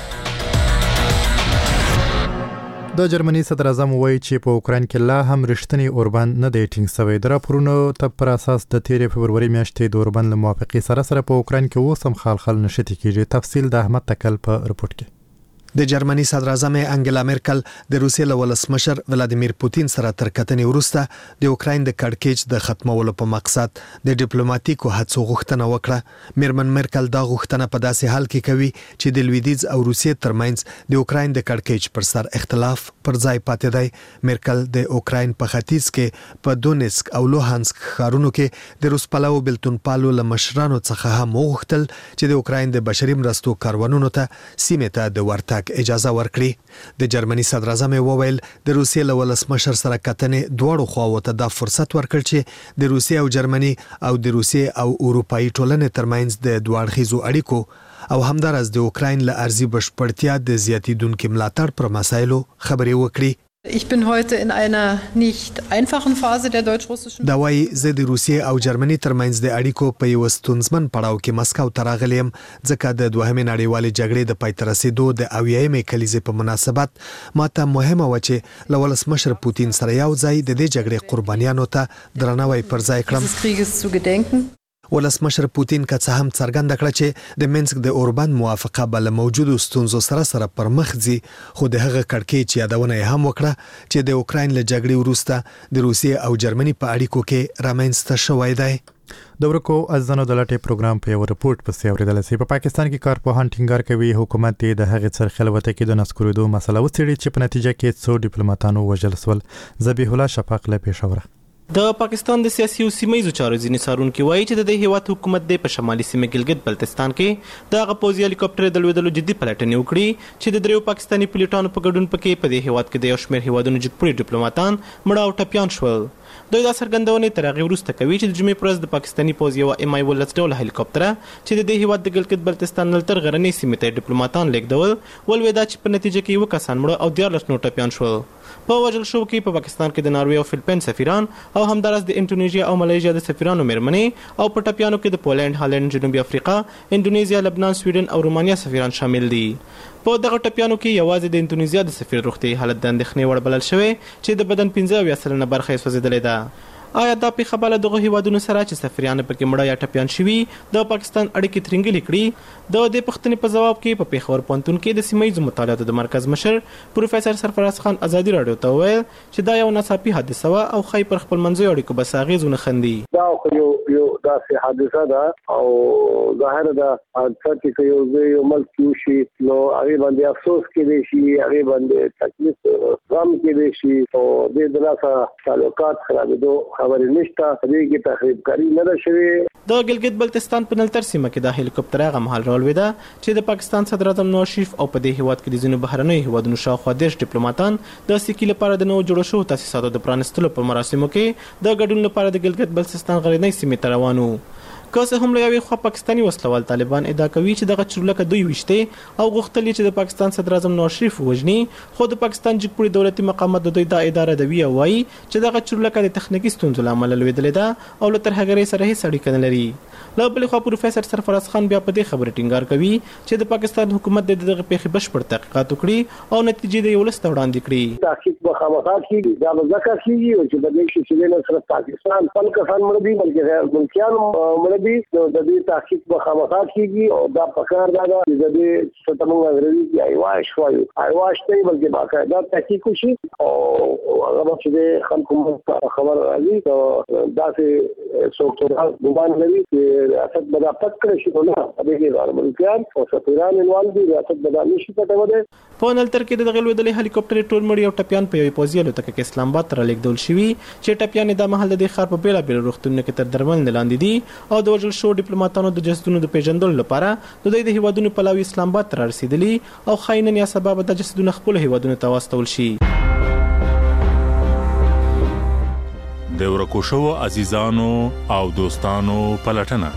د جرمني صدر اعظم وایي چې په اوکراین کې لا هم رښتینی اوربان نه دی ټینګ شوی. د راپورونو پر اساس د تیرې فبروري میاشتې د اوربان له موافقې سره سره په اوکراین کې اوس هم خلخل نشتی کیږي. تفصیل د احمد تکل په رپورټ کې. د جرمني صدر اعظم انګلا مرکل د روسیې له ولسمشر ولادیمیر پوتین سره تر کتنې وروسته د اوکراین د کړکېچ د ختمولو په مقصد د ډیپلوماټیکو هڅو غوښتنه وکړه. میرمن مرکل دا غوښتنه په داسې حال کې کوي چې د لویدیځ او روسیې ترمنځ د اوکراین د کړکېچ پر سر اختلاف پر ځای پاتې دی. مرکل د اوکراین په ختیځ کې په دونیسک او لوهانسک ښارونو کې د روس پلوو بلتون پالو له مشرانو څخه هم وغوښتل چې د اوکراین د بشري مرستو کاروانونو ته سیمې ته د ورتګ اجازه ورکړي. د جرمني صدر اعظم وویل د روسیې له ولسمشر سره کتنې دواړو خواوو ته دا فرصت ورکړ چې د روسیې او جرمني او د روسیې او اروپایي ټولنې ترمنځ د دوه اړخیزو اړیکو او همدارس د اوکراین له ارزي بشپړتیا د زیاتیدونکو ملاتړ پر مسایلو خبرې وکړي. Ich bin heute in einer nicht einfachen Phase der deutsch-russischen دا وايي زه د روسیې او جرمني ترمنځ د اړیکو په یو ستونزمن پړاو کې مسکو ته راغلم ځکه د دوهمې نړیوالې جګړې د پای ته رسیدو د اویایمې کلیزې په مناسبت ماته مهمه و چې له ولسمشر پوتین سره یو ځای د دې جګړې قربانیانو ته درناوی پر ځای کړم. ولسمشر پوتین که څه هم څرګنده کړه چې د منسک د اوربند موافقه بل موجودو ستونزو سره سره پر مخ ځي خو د هغه کړکۍ چې یادونه یې هم وکړه چې د اوکراین له جګړې وروسته د روسیې او جرمني په اړیکو کې رامنځته شوی دی. د ورکو ازانو د لټې پروګرام په یو رپورت پسې اوریدل شي. په پاکستان کې کارپوهان ټینګار کوي حکومت د هغې څرخل وته کې د نسکوریدو مسله وڅېړي چې په نتیجه کې څو ډیپلوماټانو وژل شول. ذبیح الله شفاق له پېښوره. د پاکستان د سیاسي او سیمایي چارو ځینې څارونکي وایي چې د دې هیواد حکومت د په شمالي سیمه ګلګت بلتستان کې د هغه پوځي هلیکاپټر د لوېدلو جدي پلټنې وکړي چې د دریو پاکستاني پلیټانو په ګډون پکې په دې هیواد کې د یو شمېر هیوادونو جګپوړي ډیپلوماټان مړه او ټپیان شول. دوی دا څرګندونې تر هغې وروسته کوي چې د جمعې په ورځ د پاکستاني پوځ یوه ام آی ولس ډوله هلیکاپټره چې د دې هیواد د ګلګت بلتستان نه تر غرنۍ سیمې ته ډیپلوماټان لیږدول ولوېده چې په نتیجه کې یوه کسان مړه او دیارلس نور ټپیان شول. په وژل شوو کې په پاکستان کې د ناروې او فلپین سفیران او همداراز د انډونیزیا او ملیزیا د سفیرانو میرمنې او په ټپیانو کې د پولینډ، هالند، جنوبي افریقا، انډونیزیا، لبنان، سویډن او رومانیا سفیران شامل دي. په دغه ټپیانو کې یوازې د انډونیزیا د سفیر روغتیايي حالت د اندېښنې وړ بلل شوی چې د بدن پنځه اویا سلنه برخه یې سوځېدلې ده. آیا دا پیښه به له دغو هیوادونو سره چې سفیران پکې مړه یا ټپیان شوي د پاکستان اړیکې ترینګلې کړي؟ د دې پوښتنې په ځواب کې په پېښور پوهنتون کې د سیمه ییزو مطالعاتو د مرکز مشر پروفیسر سرفراز خان ازادي راډیو ته وویل چې دا یو ناڅاپي حادثه وه او ښایي پر خپلمنځیو اړیکو به څه اغېز ونه ښندي. دا خو یو یو داسې حادثه ده او ظاهره ده حادثه چې یو ځای یو ملک کې وشي نو هغې باندې افسوس کېدی شي، هغې باندې تکلیف غم کېدی شي او دې د لاسه تعلقات خرابېدو خبرې نشته. دې کې تخریبکاري نه ده شوې. د ګلګت بلتستان په نلتر سیمه کې د هلیکاپټر هغه مهال راولوېده چې د پاکستان صدر اعظم نواز شریف او په دې هیواد کې د ځینو بهرنیو هیوادونو شاوخوا دېرش ډیپلوماټان د سیکي لپاره د نوو جوړو شوو تاسیساتو د پرانستلو په مراسمو کې د ګډون لپاره د ګلګت بلتستان غرنۍ سیمې ته روان وو. که څه هم له یوې خوا پاکستاني وسلوال طالبان ادعا کوي چې دغه چورلکه دوی ویشتې او غوښتل چې د پاکستان صدر اعظم نواز شریف ووژني، خو د پاکستان جګپوړي دولتي مقامات د دوی دا ادعا ردوي او وایي چې دغه چورلکه د تخنیکي ستونزو له امله لوېدلې ده او له ترهګرۍ سره هېڅ اړیکه نه لري. له بلې خوا پروفیسر سرفراز خان بیا په دې خبرې ټینګار کوي چې د پاکستان حکومت د دغه پیښې بشپړ تحقیقات وکړي او نتیجې د ولس ته وړاندې کړي. تحقیق به خامخا کېږي، دا به ځکه کېږي چې د دې شي چې نه صرف پاکستان خپل کسان مړه دي بلکې غیر ملکیان مړه دي. نو د دې تحقیق به خامخا کېږي او دا پکار دا ده چې د دې څه ته موږ انګریزي کې ایواش وایو، ایواش نه بلکې باقاعده تحقیق وشي او هغه به چې د خلکو خبر راځي نو داسې څوک ګمان لري چې ریاست به دا پټ کړی شي. نو نه د دې غیر ملکیان او سفیران انوال دي، ریاست به دا نشي پټولی. په نلتر کې د دغه لوېدلې هلیکاپټرې ټول مړي او ټپیان په یوې پوځي الوتکه کې اسلام آباد ته رالېږدول شوي چې ټپیان یې دا مهال د دې ښار په بېلابېلو روغتونونو کې تر درملنې لاندې دي او د وژل شوو ډیپلوماټانو د جسدونو د پیژندلو لپاره د دوی د هیوادونو پلاوي اسلام آباد ته رارسېدلي او ښایي نن یا سبا به دا جسدونه خپلو هیوادونو ته واستول شي. د ورکو شوو عزیزانو او دوستانو پلټنه.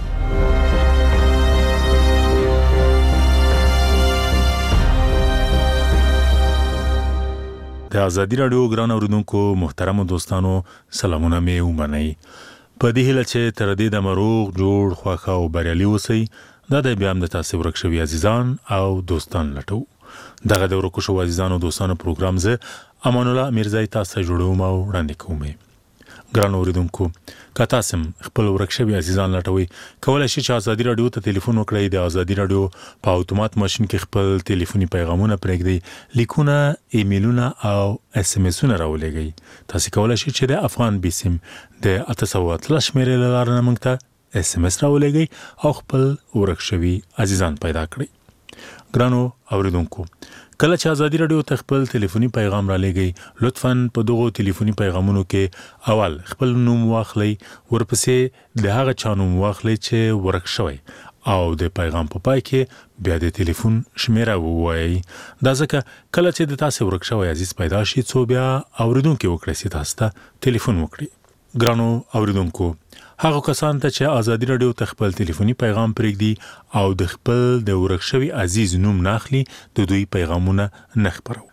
د ازادي راډیو ګران اوریدونکو محترمو دوستانو سلامونه مې ومنئ. په دې هیله چې تر دې د مروغ جوړ خوښه او بریالي اوسئ. دا د بیا هم د تاسو ورک شوي عزیزان او دوستان لټو. دغه د ورکو شوو عزیزانو دوستانو پروګرام زه امان الله میرزای تاسو جوړوم او وړاندې کوم. ګران اوریدونکو که تاسو خپل ورک شوي عزیزان لټوي کولای شئ چې ازادي راډیو ته ټلیفون وکړئ. د ازادي راډیو په اتومات ماشين کې خپل ټلیفوني پیغامونه پرېږدئ، لیکونه، ایمیلونه او اس ام اسونه راولېږئ. تاسو کولای شئ چې د افغان بیسیم د اته سوه اتلس شمېرې له لارې موږ ته اس ام اس راولېږئ او خپل ورک شوي عزیزان پیدا کړئ. ګرانو اوریدونکو کله چې ازادي راډیو ته خپل ټلیفوني پیغام را لېږئ لطفاً په دغو ټلیفوني پیغامونو کې اول خپل نوم واخلئ، ورپسې د هغه چا نوم واخلئ چې ورک شوی او د پیغام په پای کې بیا د ټلیفون شمیره ووایئ. دا ځکه کله چې د تاسو ورک شوی عزیز پیدا شي څو بیا اوریدونکي وکړئ چې تاسو ته ټلیفون وکړي. ګرانو اوریدونکو هغه کسان ته چې ازادي راډیو ته خپل ټلیفوني پیغام پرېږدي او د خپل د ورک شوي عزیز نوم ناخلي د دوی پیغامونه نه خپرو.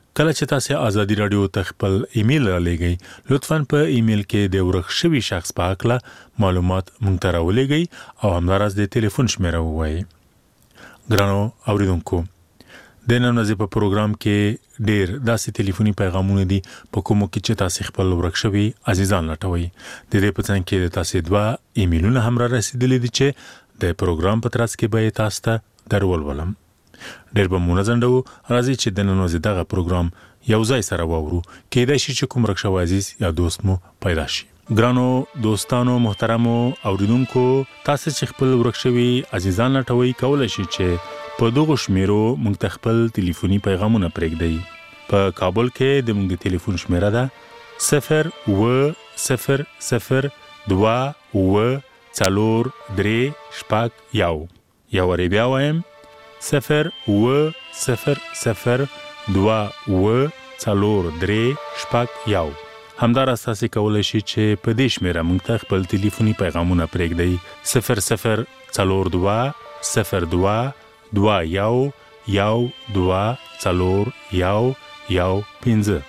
کله چې تاسو ازادي رادیو ته خپل ایمیل را لېږئ لطفاً په ایمیل کې د ورک شوی شخص په اړه معلومات مونږ ته راولېږئ او همداراز د ټلیفون شمیره ووایئ. ګرانو اوریدونکو د نن ورځې په پروګرام کې ډېر داسې ټلیفوني پیغامونه دي په کومو کې چې تاسو خپل ورک شوی عزیزان لټوي. د دې په څنګ کې تاسو دوه ایمیلونه هم را رسیدلي دي چې د پروګرام په ترڅ کې به تاسو ته درولولم. ډېر به مونږ زندو راځي چې د نن ورځې دغه پروګرام یو ځای سره واورو کېدای شي چې کوم ورک شوی عزیز یا دوست مو پیدا شي. ګرانو دوستانو محترمو اوریدونکو تاسو چې خپل ورک شوی عزیزان لټوي کولای شي چې په دغه شمیرو مونږ ته خپل ټلیفوني پیغامونه پرېږدئ. په کابل کې د مونږ د ټلیفون شمیره ده صفر و صفر صفر دوه و څلور درې شپږ یو. یو وری بیا وایم صفر و صفر صفر دوه و څلور درې شپږ یو. همداراز تاسو کولای شئ چې په دې شمیره مونږ ته خپل ټلیفوني پیغامونه پرېږدئ صفر صفر څلور دوه صفر دوه دوه یو یو دوه څلور یو یو پنځه.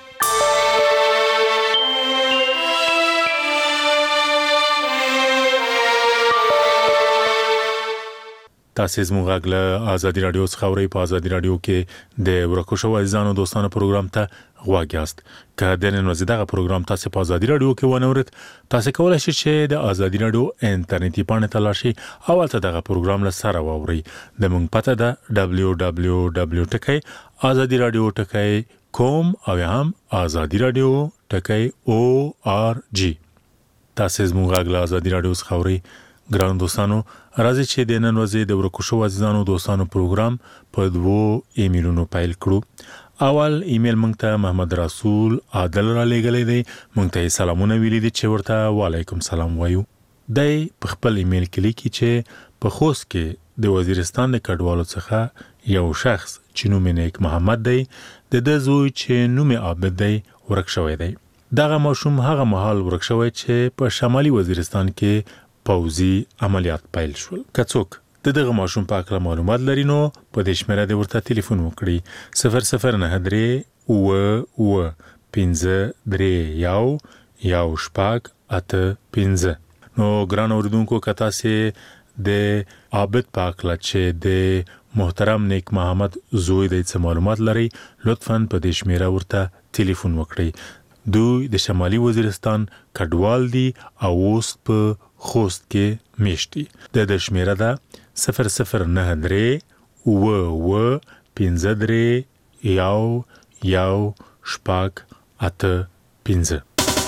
تاسو زموږ غږ له ازادي رادیو څخه اورئ. په ازادي رادیو کې د ورکو شوو عزیزانو دوستانو پروګرام ته غوږ یاست. که د نن ورځې دغه پروګرام تاسو په ازادي رادیو کې ونه اورئ تاسو کولای شئ چې د ازادي رادیو انټرنیټي پاڼې ته لاړ شئ او هلته دغه پروګرام له سره واورئ. د موږ پته ده دبلیو دبلیو دبلیو ټکی ازادي رادیو ټکی کوم او هم ازادي رادیو ټکی او آر جی. تاسو زموږ غږ له ازادي رادیو څخه اورئ. ګران دوستانو راځي چې د نن ورځې د ورکو شوو عزیزانو دوستانو پروګرام په دوو ایمیلونو پیل کړو. اول ایمیل مونږ ته محمد رسول عادل را لېږلی دی. مونږ ته سلامونه ویلي دي چې ورته وعلیکم سلام وایو. دی په خپل ایمیل کې لیکي چې په خوست کې د وزیرستان د کډوالو څخه یو شخص چې نوم یې نیک محمد دی د ده زوی چې نوم یې عابد دی ورک شوی دی. دغه ماشوم هغه مهال ورک شوی چې په شمالي وزیرستان کې پوځي عملیات پیل شول. که څوک د دغه ماشوم په اړه معلومات لري نو په دې شمیره د ورته ټلیفون وکړي صفر صفر نه درې اوه اوه پنځه درې یو یو شپږ اته پنځه. نو ګران اوریدونکو که تاسو د عابد په اړه چې د محترم نیک محمد زوی د څه معلومات لري لطفاً په دې شمیره ورته ټلیفون وکړئ. دوی د شمالي وزیرستان کډوال دي او اوس په خوست کې میشتي. د د شمیره ده صفر صفر نه درې اوه اوه پنځه درې یو یو شپږ اته پنځه.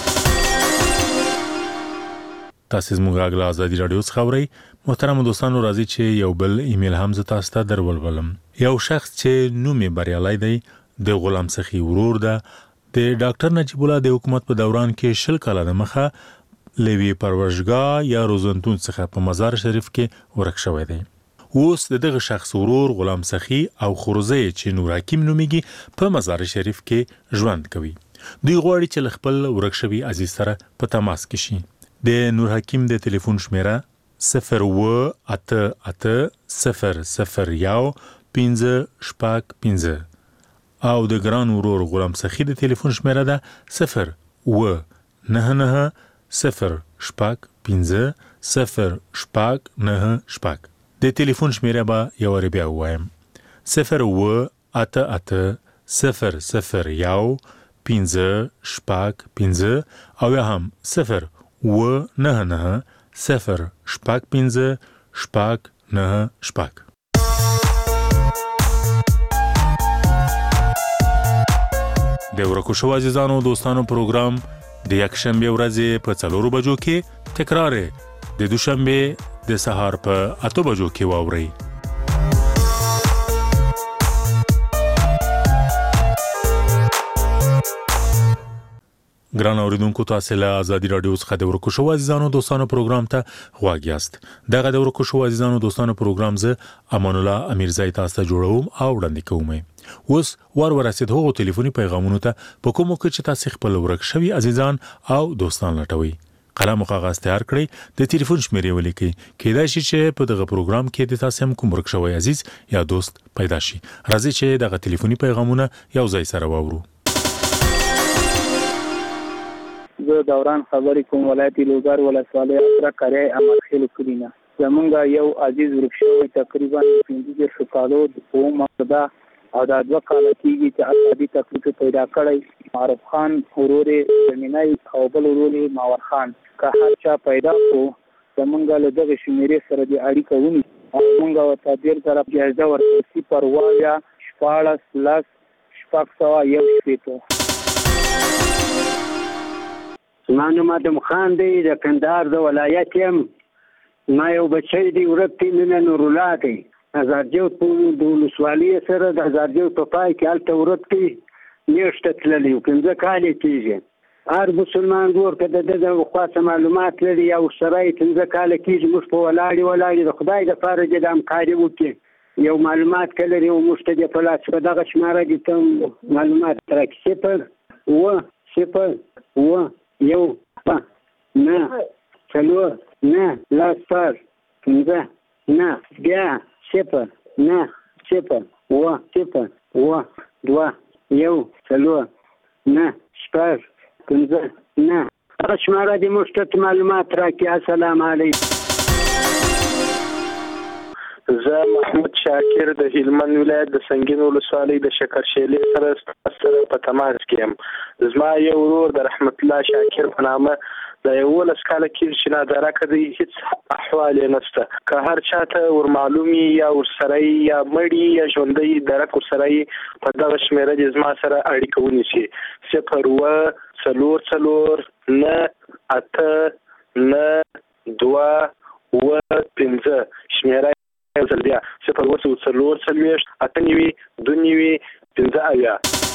تاسو زموږ غږ له ازادي رادیو څخه اورئ. محترم دوستانو راځي چې یو بل ایمیل هم زه تاسو ته درولولم. یو شخص چې نوم یې بریالی دی د غلام سخي ورور ده د ډاکټر نجیب الله د حکومت په دوران کې شل کاله د مخه لوی پرورشګاه یا روزنتون څخه په مزار شریف کې ورک شوی دی. اوس د دغه شخص ورور غلام سخي او خورزه چې نور حکیم نومیږي په مزار شریف کې ژوند کوي. دوی غواړي چې خپل ورک شوی عزیز سره په تماس کې شي. د نور حکیم د ټلیفون شمیره صفر و اته اته صفر صفر یو پنځه شپږ پنځه او د ګران ورور غلام سخي د ټلیفون شمیره ده صفر و نه نه صفر شپږ پنځه صفر شپږ نه شپږ. د ټلیفون شمیره به یو وری بیا ووایم صفر و اته اته صفر صفر یو پنځه شپږ پنځه او یا هم صفر و نه نه صفر شپږ پنځه شپږ نه شپږ. د ورکو شوو عزیزانو دوستانو پروګرام د یکشنبه ورځې په څلورو بجو کې تکرار د دوشنبه د سهار په اته بجو کې واورئ. ګران اوریدونکو تاسو له ازادي رادیو څخه د ورکو شوو عزیزانو دوستانو پروګرام ته غوږ یاست. دغه د ورکو شوو عزیزانو دوستانو پروګرام زه امان الله امیرزای تاسو ته جوړوم او وړاندې کوم. اوس ور ورسید هغو ټلیفوني پیغامونو ته په کومو کې چې تاسو خپل ورک شوي عزیزان او دوستان لټوي. قلم او کاغذ تیار کړئ د ټلیفون شمیرې ولیکئ کېدای شي چې په دغه پروګرام کې د تاسو هم کوم ورکشوي عزیز یا دوست پیدا شي راځي چې دغه ټلیفوني پیغامونه یو ځای سره واورو زه دوران خبرې کوم ولایت لوګر ولسوالۍ اثر کاری امر خیل کلینا زمونږ یو عزیز ورکشوي تقریبا پنځه کالو د قوم مقدا او دا دوه کال کېږي چې عصبي تکلیف پیدا کړی معروف خان ورور زمینای او بل ورور ماور خان که هر چا پیدا کو زمونږ له دغه شمیرې سره د اړیکه ونی او مونږ ورته ډېر طرف جایزه ورکړي صفر وایا شپاړس لس شپږ سوه یو شپېته زما نوم ادم خان دی د کندهار د ولایت یم ما یو بچی دی ورک دی مینه نورالله دی هزارجو د ولسوالۍ سره د هزارجو په پای کې هلته ورک دی میاشته تللی و پنځه کالې کېږي هر مسلمان ګور که د ده د خوا څه معلومات لري یا ورسره یې پنځه کاله کېږي موږ په ولاړې ولاړې د خدای دپاره دې د همکاري وکړي یو معلومات که لري او موږ ته دې په لاس په دغه شماره دې ته معلومات راکړي صفر اووه صفر اووه یو نه څلور نه لس پر پنځه نه بیا صفر نه صفر اووه صفر اووه دوه یو څلور نه شپږ پنځه نه هغه شماره دې موږ ته معلومات راکړي السلام علیکم زه محمود شاکر د هلمند ولایت د سنگین ولسوالۍ د شکرشیلې سره سره په تماس کې یم زما یو ورور د رحمت الله شاکر په نامه د یولس کاله کېږي چې ناداره کوي هیڅ احوال یې نشته که هر چاته ور معلومي یا ورسره یا مړي یا ژوندی درک ورسره په دغه شمیره دې زما سره اړیکه ونیسي صفر اووه څلور څلور نه اته نه دوه اووه پنځه شمیره یو ځل بیا صفر اووه څلور څلوېښت اته نوي دوه نوي پنځه اویا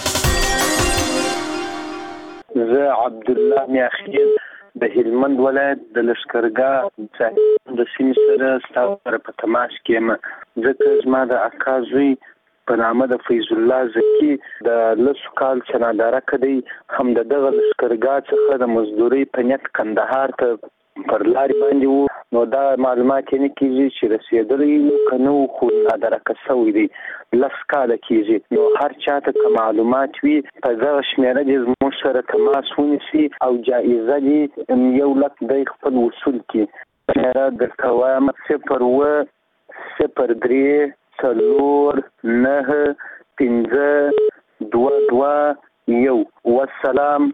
زه عبدالله میاخیل د هلمند ولایت د لشکرګاه د سیمې سره ستاسو سره په تماس کې یم ځکه زما د اکا زوی په نامه د فیض الله زکي د لسو کال څه ناداره کړی هم د دغه لشکرګاه څخه د مزدورۍ په نیت کندهار ته پر لارې باندې وو نو دا معلومات یې نه کېږي چې رسېدلی وو که نه وو خو نادرکه سوی دی لس کاله کېږي نو هر چاته که معلومات وي په دغه شمېره دې زموږ سره تماس ونیسي او جایزه دې یو لک دی خپل وصول کړي شمېره درته وایم صفر اووه صفر درې څلور نهه پنځه دوه دوه یو والسلام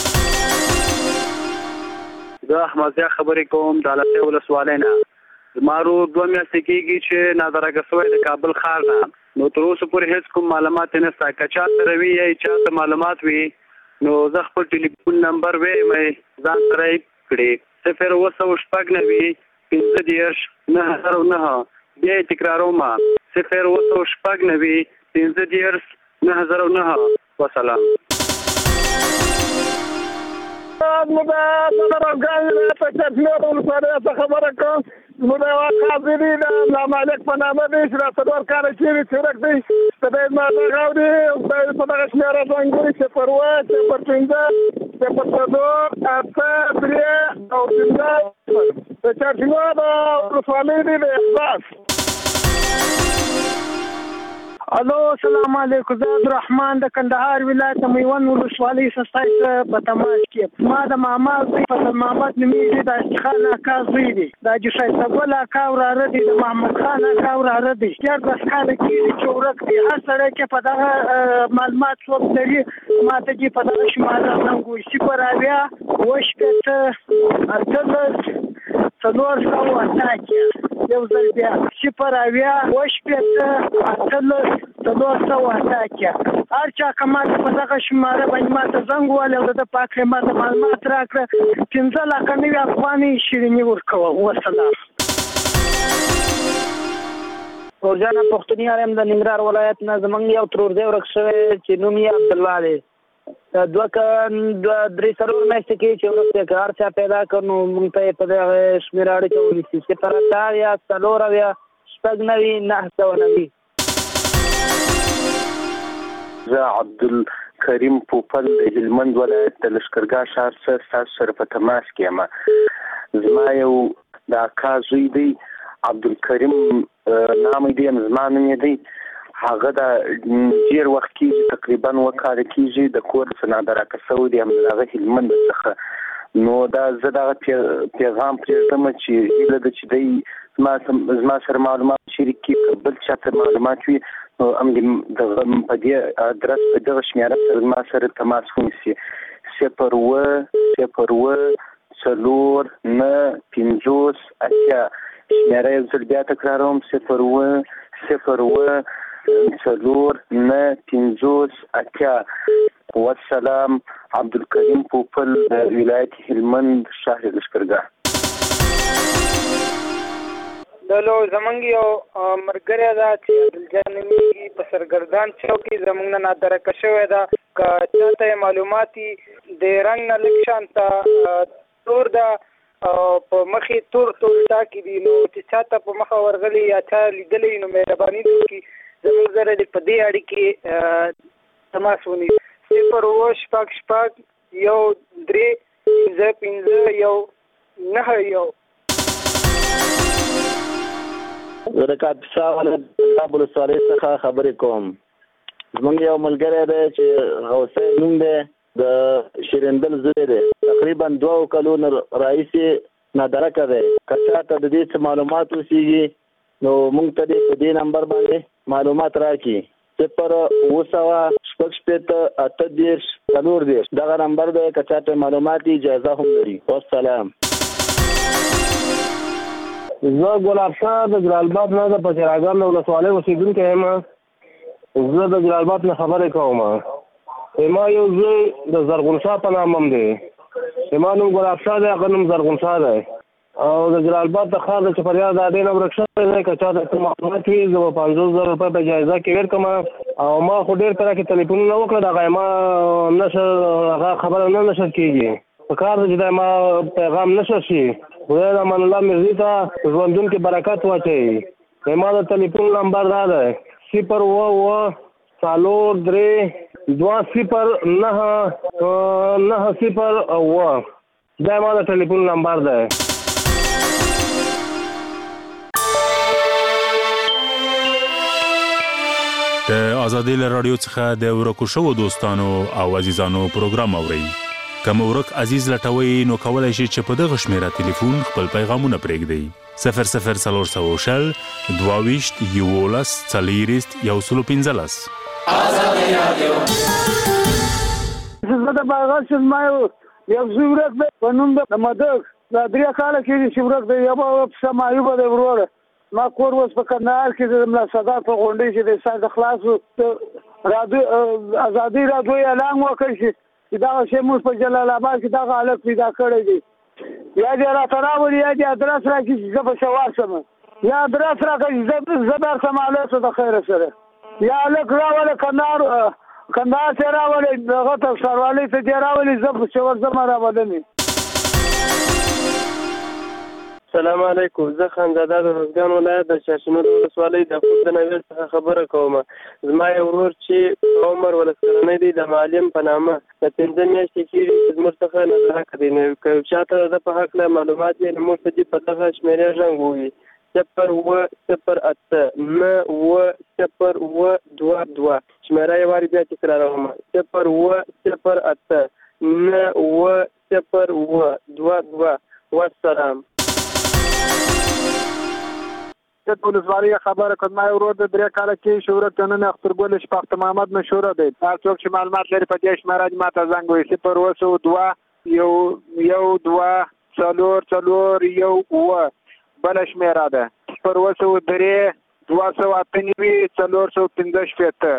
زه احمد ضیا خبرې کوم د علتې ولسوالۍ نه زما ورور دوه میاشتې کېږي چې نادرکه سوی د کابل ښار نه نو تر اوسه پورې هېڅ کوم معلومات یې نشته که چا سره وي یا چا ته معلومات وي نو زه خپل ټلیفون نمبر ویم ځان سره یې کړي صفر اووه سوه شپږ نوي پنځه دېرش نهه زره نهه بیا یې تکراروم صفر اووه سوه شپږ نوي پنځه دېرش نهه زره نهه وسلام نو دا د راګان په چټنو ولسوالۍ څخه خبره کوم نو دا واقع دی د نامالک په نامه دی چې دا څلور کاله کېږي چې ورک دی چې دی ما دغه اوري خدای په دغه شمېره ځانګړي صفر اووه صفر پنځه صفر څلور اته درې او پنځه د چټنو د ولسوالۍ دی د احساس الو السلام علیکم زه عبدالرحمن د کندهار ولایت د میوند ولسوالۍ ستاسو سره په تماس کې ما د ماما زوی فضل محمد نومیږي د اشخان اکا زوی دی د حاجي ښایسته ګل اکا وراره دی د محمد خان اکا وراره دی دیارلس کاله کېږي چې ورک دی هر سړی کې په دغه معلومات څوک لري ما ته چې په دغه شماره زنګ صفر اویا اووه شپېته اتلس څلور سوه اته یو ځل بیا صفر اویا اووه شپېته اتلس څلور سوه اته هر چا که ما ته په دغه شماره باندې ما ته زنګ ووهلی او د ده په هکله ما ته معلومات راکړه پنځه لکه نوي افغانۍ شیریني ورکوه وسلام ورجانه پښتونیان یم د ننګرهار ولایت نه زموږ یو ترور دی ورک شوی چې نوم یې عبدالله دی دوه دوه درې څلور میاشتې کې چې ورک دی که هر چا پیدا کړ نو موږ ته یې په دغه شمېره اړیکه ونیسي صفر اته اویا څلور اویا شپږ نوي نهه سوه نوي زه عبدل کریم پوپل د هلمند ولایت د لشکرګاه ښار څخه تاسو سره په تماس کې یم. زما یو د اکا زوی دی عبدالکریم نام دی، زما نوم یې دی. هغه د ډېر وخت کېږي تقریبا اوه کاله کېږي د کور څخه نادرکه شوی دی، همدغه هلمند څخه. نو دا زه دغه پیغام پرېږدم چې هیله ده چې دی زما سره معلومات شریک کړي، بل چاته معلومات وي نو هم دغه په دې ادرس په دغه شمېره سره زما سره تماس ونیسي. صفر اوه صفر اوه څلور نه پنځوس اتیا. شمېره یو ځل بیا تکراروم، صفر اوه صفر اوه څلور نه پنځوس اتیا. والسلام. عبدالکریم پوپل د ولایت هلمند شهر لشکرګاه. دلو زمونږ یو ملګری ده چې عبدالجان نومیږي، په سرګردان چوک کې زمونږ نه نادرکه شوې ده. که چاته یې معلومات د رنګ نه لږ شانته تور ده او په مخې تور تور ټاکې دي، نو چې چاته په مخه ورغلی یا چا لیدلی نو مهرباني وکړي زمونږ سره د په دې اړیکې تماس ونیسي. صفر اوه شپږ شپږ یو درې پنځه پنځه یو نهه یو. زه د کاپیسا ولایت ولسوالۍ څخه خبرې کوم. زموږ یو ملګری دی چې غوثی نوم دی، د شیرندل زوی دی، تقریبا دوه کلونو راهیسې نادرکه دی. که چاته د دې څه معلومات اوسېږي نو موږ ته دې په دې نمبر باندې معلومات راکړي. صفر اوه سوه شپږ شپېته اته دېرش څلور دېرش دغه نمبر دی. که چاته معلومات اجازه هم لري. والسلام. زه ګلاب شاه د جلالباد نه د پچراګان د ولسوالۍ اوسېدونکی یم. زه د جلالباد نه خبرې کوم. ما یو زوی د زرغون شاه په نام هم دی. ما نوم ګلاب شاه دی، هغه نوم زرغون شاه دی. او د جلالباد د ښار د چپریا د اډې نه ورک شوی دی. که چاته څه معلومات وي زه به پنځوس زره روپۍ په جایزه کې ورکړم. او ما خو ډېر طرح کې تلیفونونه وکړل، دغه ما نشر هغه خبره نه نشر کېږي. په کار ده چې دا ما پیغام نشر شي. خدای د امان الله مرزي ته ژوندون کې برکت واچوي. ما د تلیفون نمبر دا دی صفر اوه اوه څلور درې دوه صفر نهه نهه صفر اوه. دا ما د تلیفون نمبر دی. د آزادۍ له راډیو څخه د ورکو شوو دوستانو او عزیزانو پروګرام اورئ. که مو ورک عزیز لټوئ نو کولی شئ چې په دغه شمېره تلیفون خپل پیغامونه پرېږدئ. صفر صفر څلور سوه شل دوه ویشت یولس څلېرویشت یو سل پنځلس. آزادۍ راډیو. زه د باغات چې ما یو زوی ورک دی په نوم د مدک، دا درې کاله کېږي چې ورک دی. یوه پسه معیوبه دی وروره. ما کور اوس په کندهار کې د ملا صدات په غونډۍ چې د ساینس خلاص راډیو ازادي راډیو اعلان وکړ چې دغه شی موږ په جلال آباد کې دغه هلک پیدا کړی دی. یا دې راته راوړي یا دې ادرس راکړي چې زه به شوار شم، یا ادرس راکړي چې زه درسم هلک د خیره سره، یا هلک راوړه کندهار کندهار ته راولې دغه ته سروالۍ ته دې راولې زه په شور زما راولمې. السلام علیکم. زه خانزاده د روزګان ولایت د شاشنود ولسوالۍ د خود د نویر څخه خبره کوم. زما یو ورور چې عمر ولس کلنی دی د معلم په نامه د پنځه میاشتې کېږي چې زموږ څخه نظرکه دی. نو که چاته د په هکله معلومات وي نو موږ ته دې په دغه شمېرې غږ ووایي صفر اوه صفر اته نه اوه صفر اوه دوه دوه. شمېره یې وارې بیا تکراروم صفر اوه صفر اته نه اوه صفر اوه دوه دوه. والسلام. د ولسوالۍ خبره کوم. ما ورور د درې کاله کې شهرت نن اخترګل شپخت محمد مشهور دی. هر څوک چې معلومات لري په دې شمېره ما ته زنګ وایي صفر اوه سوه دوه یو یو دوه څلور څلور یو اوه. بله شمېره ده صفر اوه سوه درې دوه سوه اته نوي څلور سوه پنځه شپېته.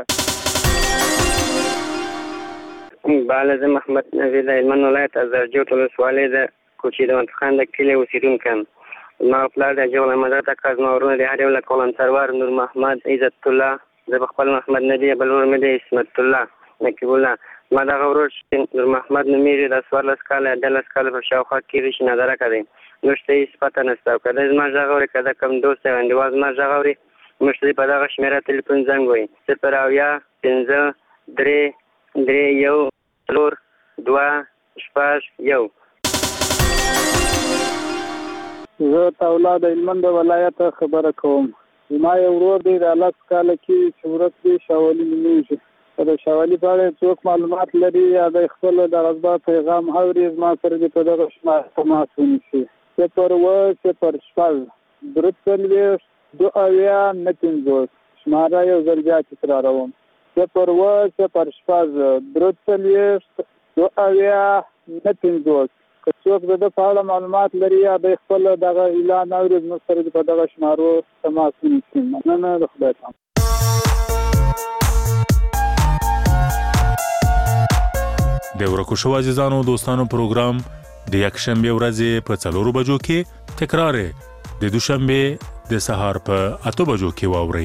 بله زه محمد نوی د هلمند ولایت از ارجوت ولسوالۍ د کوچي د منطقان د کلي اوسېدونکی یم. زما پلار د جغل احمد اکا، زما ورونه د هر یو له کولن سروار نور محمد عزت الله، زه په خپل محمد ندی، بل ورور مې دی اسمت الله نقیب الله. زما دغه ورور چې نور محمد نومیږي د څوارلس کاله اتلس کاله په شاوخوا کې چې نادرکه دی. موږ ته هېڅ پته نشته. او که دی زما غږ اوري که د کوم دوست یا انډیوال زما غږ اوري موږ ته په دغه شمېره تلیفون زنګ وایي صفر اویا پنځه درې درې یو څلور دوه شپږ یو. زه ته اولاد هلمند ولایت خبره کوم. ما یو ورور دی د لس کاله کې چې ورک دی شاولي نومیږي. د شاولي په اړه څوک معلومات لري یا د خپل د غصبا پیغام اوري زما سره دې په دغه شمار تماس ونیسي. صفر اووه صفر شپږ درې څلوېښت دوه اویا نهه پنځوس شماره یو ځل بیا تکراروم. صفر اووه صفر شپږ درې څلوېښت دوه اویا نهه پنځوس. که څوک د ده په اړه معلومات لري یا د خپل دغه اعلان اوري زموږ سره دې په دغه شمارو تماس ونیسي. مننه د خدای پامان. د ورکو شو عزیزانو دوستانو پروګرام د یک شنبه ورځې په څلورو بجو کې تکرار د دوشنبه د سهار په اته بجو کې واوري.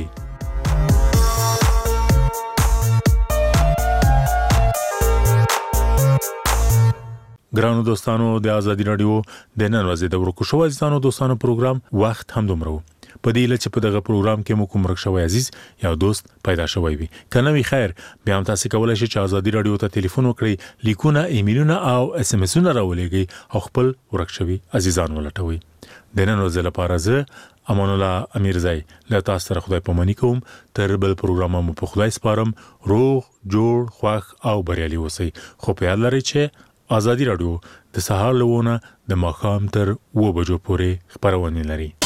ګرانو دوستانو د ازادي رادیو د نن ورځې د ورکو شو عزیزانو دوستانو پروګرام وخت هم دومره په دې لچ په دغه پروګرام کې مو کوم رښتوي عزیز یا دوست پیدا شوی وي. کنه وی خیر بیا هم تاسو کولای شئ چې ازادي رادیو ته ټلیفون وکړئ، لیکونه، ایمیلونه او اس ام اسونه راولېږئ او خپل ورکشوي عزیزان ولټوي. د نن ورځې لپاره زه امان الله امیرزای له تاسو سره خدای پاماني کوم. تر بل پروګرام مو په خدای سپارم. روغ جوړ خوښ او بریالي اوسئ. خو په یاد لرئ چې ازادي رادیو د سهار لونه د ماښام تر و بجو پورې خبرونه لري.